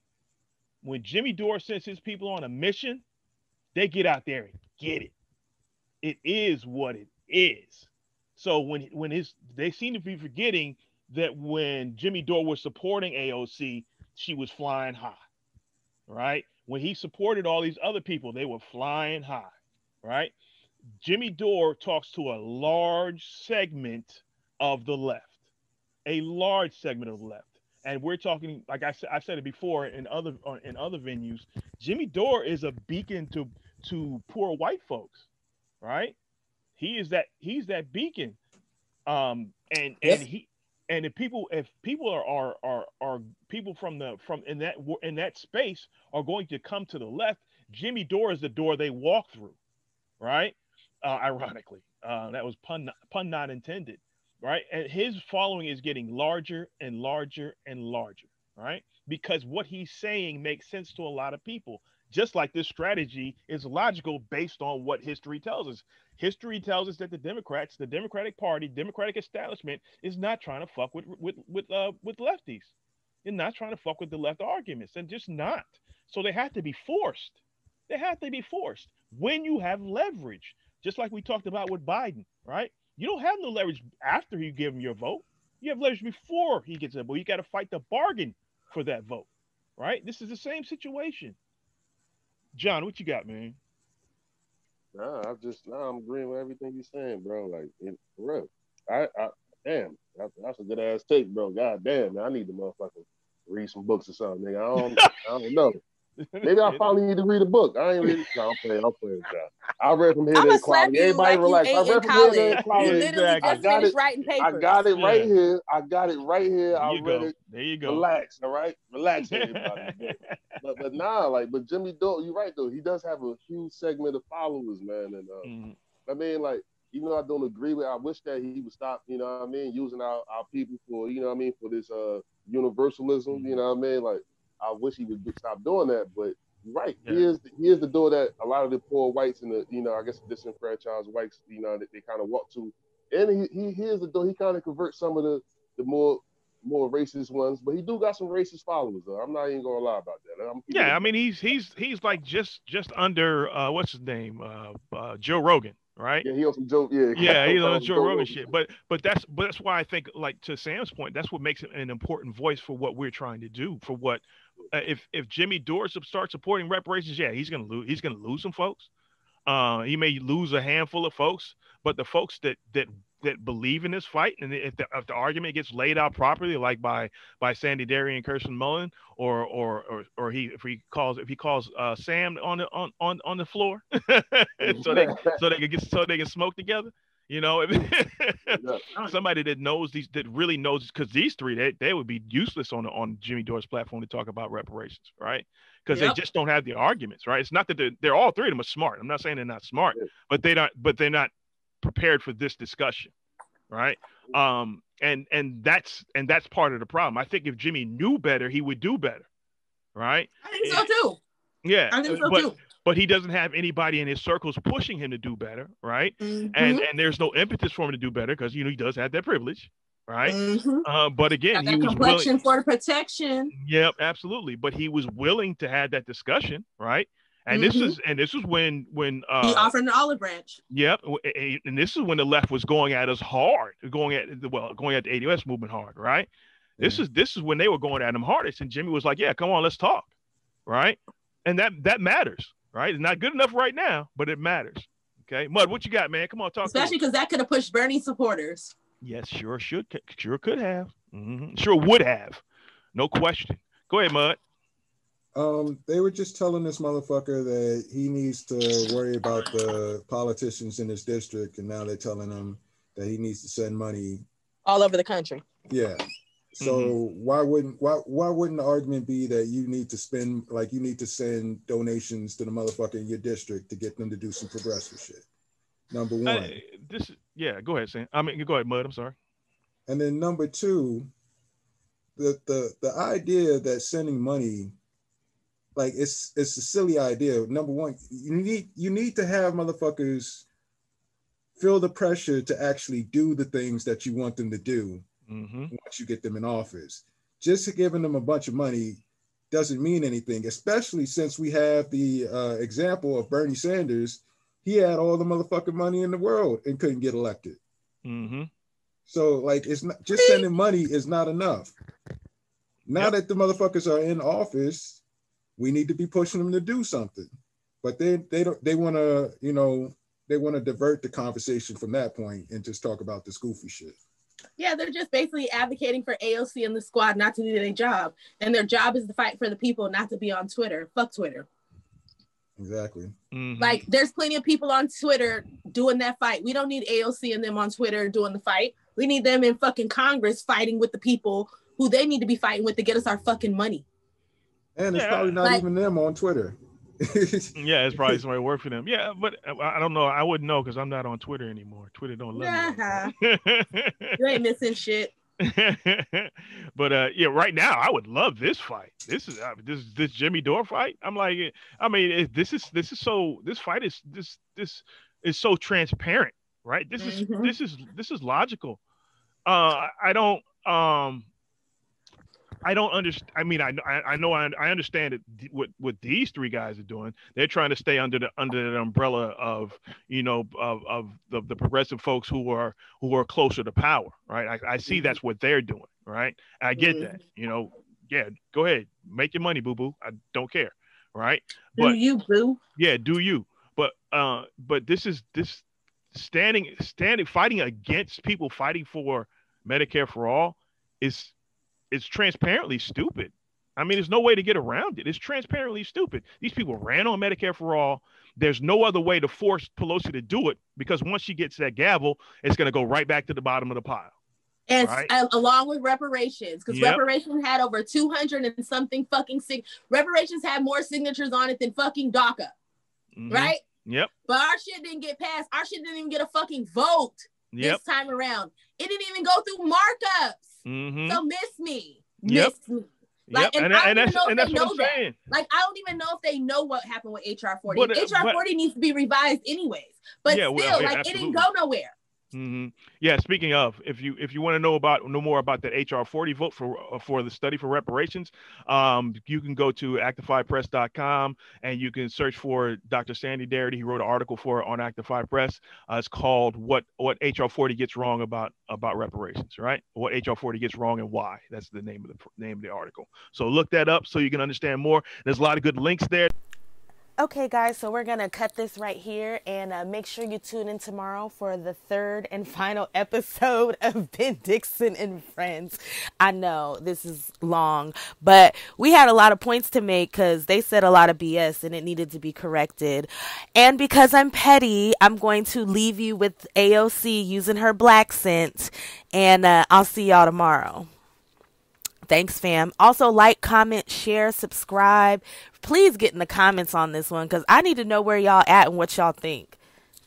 S6: When Jimmy Dore sends his people on a mission, they get out there and get it. It is what it is. So when when his they seem to be forgetting that when Jimmy Dore was supporting A O C, she was flying high, right? When he supported all these other people, they were flying high, right? Jimmy Dore talks to a large segment of the left, a large segment of the left. And we're talking, like I said, I've said it before in other in other venues. Jimmy Dore is a beacon to to poor white folks, right? He is that he's that beacon, um, and
S3: Yes.
S6: and he and if people if people are are are are people from the from in that in that space are going to come to the left, Jimmy Dore is the door they walk through, right? Uh, ironically, uh, that was pun pun not intended. Right, and his following is getting larger and larger and larger, right? Because what he's saying makes sense to a lot of people. Just like this strategy is logical based on what history tells us. History tells us that the Democrats, the Democratic Party, Democratic establishment is not trying to fuck with with with uh, with lefties. They're not trying to fuck with the left arguments, and just not. So they have to be forced. They have to be forced when you have leverage, just like we talked about with Biden, right? You don't have no leverage after you give him your vote. You have leverage before he gets a vote. You got to fight the bargain for that vote, right? This is the same situation. John, what you got, man?
S8: Nah, I just nah, I'm agreeing with everything you're saying, bro. Like, in, for real. I, I damn, that, that's a good ass take, bro. God damn, man, I need to motherfucker read some books or something, nigga. I don't, I don't know. Maybe I finally need to read a book. I ain't read. No, I'm playing. I'm playing. I read from here
S3: I'ma
S8: to
S3: slap
S8: equality.
S3: you
S8: Everybody
S3: like
S8: relax.
S3: you
S8: I
S3: ate
S8: read
S3: in
S8: from here to
S3: college. You
S8: equality.
S3: literally
S6: Exactly.
S8: I
S3: just
S8: got
S3: finished
S8: it.
S3: writing papers.
S8: I got it right
S6: Yeah.
S8: here. I got it right here.
S6: There
S8: I
S6: you
S8: read
S6: go.
S8: it.
S6: There you go.
S8: Relax, all right? Relax, everybody. but, but but nah, like, but Jimmy Dore, you're right though. He does have a huge segment of followers, man. And uh,
S6: Mhm.
S8: I mean, like, even though I don't agree with, I wish that he would stop, you know what I mean, using our, our people for, you know what I mean, for this uh universalism,
S6: Mm-hmm.
S8: you know what I mean? Like, I wish he would stop doing that, but right,
S6: Yeah.
S8: he is he is the door that a lot of the poor whites and the, you know, I guess disenfranchised whites, you know, that they kind of walk to. And he, he he is the door, he kind of converts some of the the more more racist ones, but he do got some racist followers though. I'm not even gonna lie about that. I'm
S6: Yeah, I mean he's he's he's like just just under uh what's his name uh, uh Joe Rogan, right?
S8: Yeah, he on some Joe. Yeah,
S6: Yeah, you know
S8: on
S6: Joe
S8: Joe
S6: Rogan
S8: Rogan
S6: shit. But but that's but that's why I think, like, to Sam's point, that's what makes it an important voice for what we're trying to do. For what uh, if if Jimmy Dore starts supporting reparations, yeah, he's gonna lose. He's gonna lose some folks. Uh, he may lose a handful of folks, but the folks that that that believe in this fight, and if the, if the argument gets laid out properly, like by by Sandy Derry and Kirsten Mullen, or or or or he if he calls if he calls uh, Sam on the on on on the floor, so they so they can get so they can smoke together. You know, somebody that knows these, that really knows, because these three, they, they would be useless on the, on Jimmy Dore's platform to talk about reparations, right? Because
S3: Yep.
S6: they just don't have the arguments, right? It's not that they're, they're all three of them are smart. I'm not saying they're not smart, but they not, but they're not prepared for this discussion, right? Um, and and that's and that's part of the problem. I think if Jimmy knew better, he would do better, right?
S3: I think so too.
S6: Yeah,
S3: I think so
S6: but
S3: too.
S6: but he doesn't have anybody in his circles pushing him to do better, right?
S3: Mhm.
S6: And and there's no impetus for him to do better because, you know, he does have that privilege, right?
S3: Mhm.
S6: Uh, but again,
S3: Got
S6: he
S3: that
S6: was
S3: complexion
S6: willing.
S3: for the protection.
S6: Yep, absolutely. But he was willing to have that discussion, right? And
S3: Mhm.
S6: this is and this is when when uh,
S3: He offered an olive branch.
S6: Yep, w- a- and this is when the left was going at us hard, going at the well, going at the A D O S movement hard, right? This is this is when they were going at him hardest, and Jimmy was like, "Yeah, come on, let's talk," right? And that that matters, right? It's not good enough right now, but it matters. Okay, Mud, what you got, man? Come on, talk.
S3: Especially because that could have pushed Bernie supporters.
S6: Yes, sure should, sure could have, mm-hmm. Sure would have, no question. Go ahead, Mud.
S7: Um, they were just telling this motherfucker that he needs to worry about the politicians in his district, and now they're telling him that he needs to send money
S3: all over the country.
S7: Yeah. So mm-hmm. why wouldn't why why wouldn't the argument be that you need to spend like you need to send donations to the motherfucker in your district to get them to do some progressive shit? Number one.
S6: Uh, this yeah, go ahead, Sam. I mean, go ahead, Mud. I'm sorry.
S7: And then number two, the the the idea that sending money, like it's it's a silly idea. Number one, you need you need to have motherfuckers feel the pressure to actually do the things that you want them to do. Mm-hmm. Once you get them in office, just giving them a bunch of money doesn't mean anything, especially since we have the uh, example of Bernie Sanders. He had all the motherfucking money in the world and couldn't get elected. Mm-hmm. So like, it's not just sending money is not enough. Now yep. that the motherfuckers are in office, we need to be pushing them to do something. But they they don't they want to you know they want to divert the conversation from that point and just talk about this goofy shit.
S3: Yeah, they're just basically advocating for A O C and the squad not to do their job. And their job is to fight for the people, not to be on Twitter. Fuck Twitter.
S7: Exactly.
S3: Mm-hmm. Like, there's plenty of people on Twitter doing that fight. We don't need A O C and them on Twitter doing the fight. We need them in fucking Congress fighting with the people who they need to be fighting with to get us our fucking money.
S7: And it's yeah. probably not like, even them on Twitter.
S6: Yeah, it's probably somebody work for them. Yeah, but I don't know. I wouldn't know because I'm not on Twitter anymore. Twitter don't love
S3: yeah. me. You ain't missing shit.
S6: But uh, yeah, right now I would love this fight. This is uh, this this Jimmy Dore fight. I'm like, I mean, it, this is this is so. This fight is this this is so transparent, right? This is mm-hmm. this is this is logical. Uh, I don't um. I don't understand. I mean, I I know I, I understand it. What what these three guys are doing, they're trying to stay under the under the umbrella of you know of of the, the progressive folks who are who are closer to power, right? I, I see that's what they're doing, right? I get mm-hmm. that, you know. Yeah, go ahead, make your money, boo boo. I don't care, right?
S3: But, do you, boo?
S6: Yeah, do you? But uh, but this is this standing standing fighting against people fighting for Medicare for all is. It's transparently stupid. I mean, there's no way to get around it. It's transparently stupid. These people ran on Medicare for all. There's no other way to force Pelosi to do it because once she gets that gavel, it's going to go right back to the bottom of the pile.
S3: And right? uh, along with reparations, because yep. reparations had over two hundred and something fucking sig- reparations had more signatures on it than fucking DACA, mm-hmm. right?
S6: Yep.
S3: But our shit didn't get passed. Our shit didn't even get a fucking vote yep. this time around. It didn't even go through markups. Mm-hmm. So miss me, miss
S6: yep.
S3: me. Like,
S6: yep. and, and,
S3: I don't
S6: and
S3: even
S6: that's,
S3: know if
S6: and
S3: they
S6: that's
S3: know
S6: what I'm
S3: that.
S6: saying.
S3: Like, I don't even know if they know what happened with H R forty.
S6: But, uh,
S3: H R forty
S6: but,
S3: needs to be revised anyways. But
S6: yeah,
S3: still,
S6: well, yeah,
S3: like,
S6: absolutely.
S3: it didn't go nowhere.
S6: Mm-hmm. Yeah. Speaking of, if you if you want to know about know more about that H R forty vote for uh, for the study for reparations, um, you can go to actify press dot com and you can search for Doctor Sandy Darity. He wrote an article for it on Actify Press. Uh, it's called "What What H R forty Gets Wrong About About Reparations." Right? What H R forty gets wrong and why. That's the name of the name of the article. So look that up so you can understand more. There's a lot of good links there.
S2: Okay, guys, so we're going to cut this right here and uh, make sure you tune in tomorrow for the third and final episode of Ben Dixon and Friends. I know this is long, but we had a lot of points to make because they said a lot of B S and it needed to be corrected. And because I'm petty, I'm going to leave you with A O C using her black scent, and uh, I'll see y'all tomorrow. Thanks, fam. Also, like, comment, share, subscribe. Please get in the comments on this one because I need to know where y'all at and what y'all think.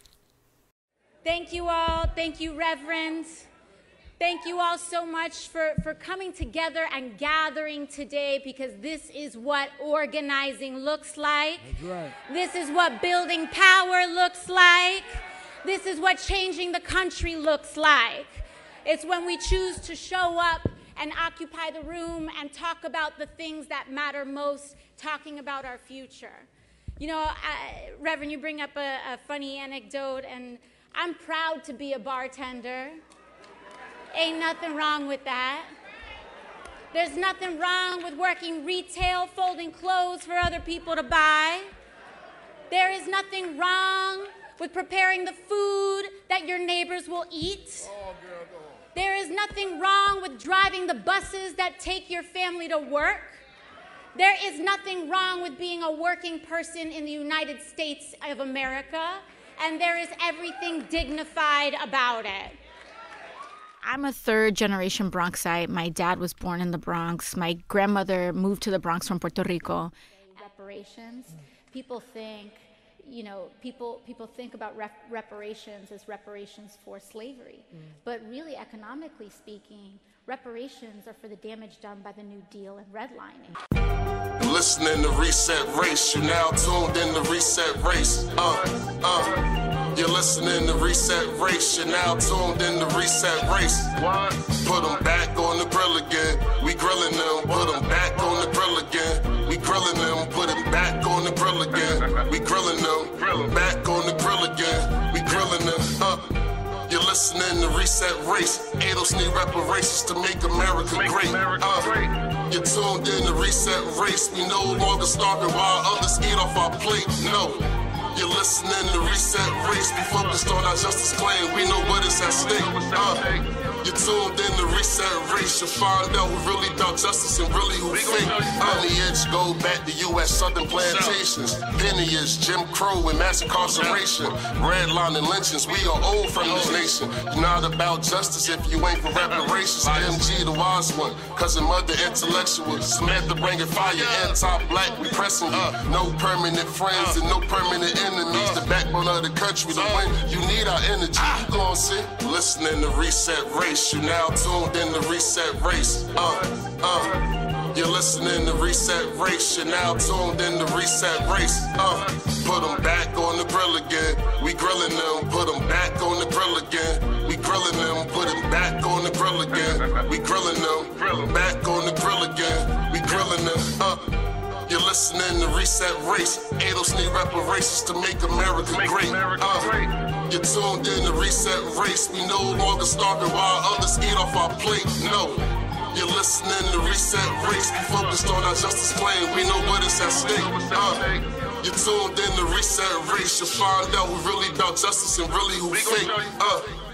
S5: Thank you all. Thank you, Reverend. Thank you all so much for, for coming together and gathering today because this is what organizing looks like.
S10: That's right.
S5: This is what building power looks like. This is what changing the country looks like. It's when we choose to show up and occupy the room and talk about the things that matter most, talking about our future. You know, I, Reverend, you bring up a, a funny anecdote, and I'm proud to be a bartender. Ain't nothing wrong with that. There's nothing wrong with working retail, folding clothes for other people to buy. There is nothing wrong with preparing the food that your neighbors will eat. There is nothing wrong with driving the buses that take your family to work. There is nothing wrong with being a working person in the United States of America, and there is everything dignified about it. I'm a third generation Bronxite. My dad was born in the Bronx. My grandmother moved to the Bronx from Puerto Rico. Reparations, people think, you know, people people think about rep- reparations as reparations for slavery. Mm. But really, economically speaking, reparations are for the damage done by the New Deal and redlining.
S1: Listening to Reset Race, you're now tuned in to Reset Race. Uh, uh. You're listening to Reset Race, you're now tuned in to Reset Race. What? Put them back on the grill again. We grilling them, put them back on the grill again. We grilling them, put them back on the grill again. We grilling them, back on the grill again. We grilling them, uh. You're listening to Reset Race. A D O S need reparations to make America great. Uh, you're tuned in to Reset Race. We no longer starving while others eat off our plate. No. You're listening to Reset Race. We focused on our justice claim. We know what is at stake. Uh, you're tuned in to Reset Race. You'll find out who really about justice and really who fake. On the edge, go back to U S Southern plantations. Penniers, Jim Crow, and mass incarceration. Redlining lynchings. We are old from this nation. You're not about justice if you ain't for reparations. M G, the wise one. Cousin Mother, intellectual. Samantha, bringing fire. Anti-black, we pressing you. No permanent friends and no permanent enemies. The backbone of the country, the win. You need our energy. You gon' see. Listening to Reset Race. You now tuned in to Reset Race. Uh, uh. You're listening to Reset Race. You're now tuned in to Reset Race. Uh, put them back on the grill again. We grilling them. Put them back on the grill again. We grilling them. Put them back on the grill again. We grilling them. Back on the grill again. We grilling them. Uh. You're listening to Reset Race. A D O S need reparations to make America great. Uh, you're tuned in to Reset Race. We no longer starving while others eat off our plate. No. You're listening to Reset Race. We focused on our justice claim. We know what is at stake. Uh, you're tuned in to Reset Race. You'll find out who really about justice and really who fake. Uh,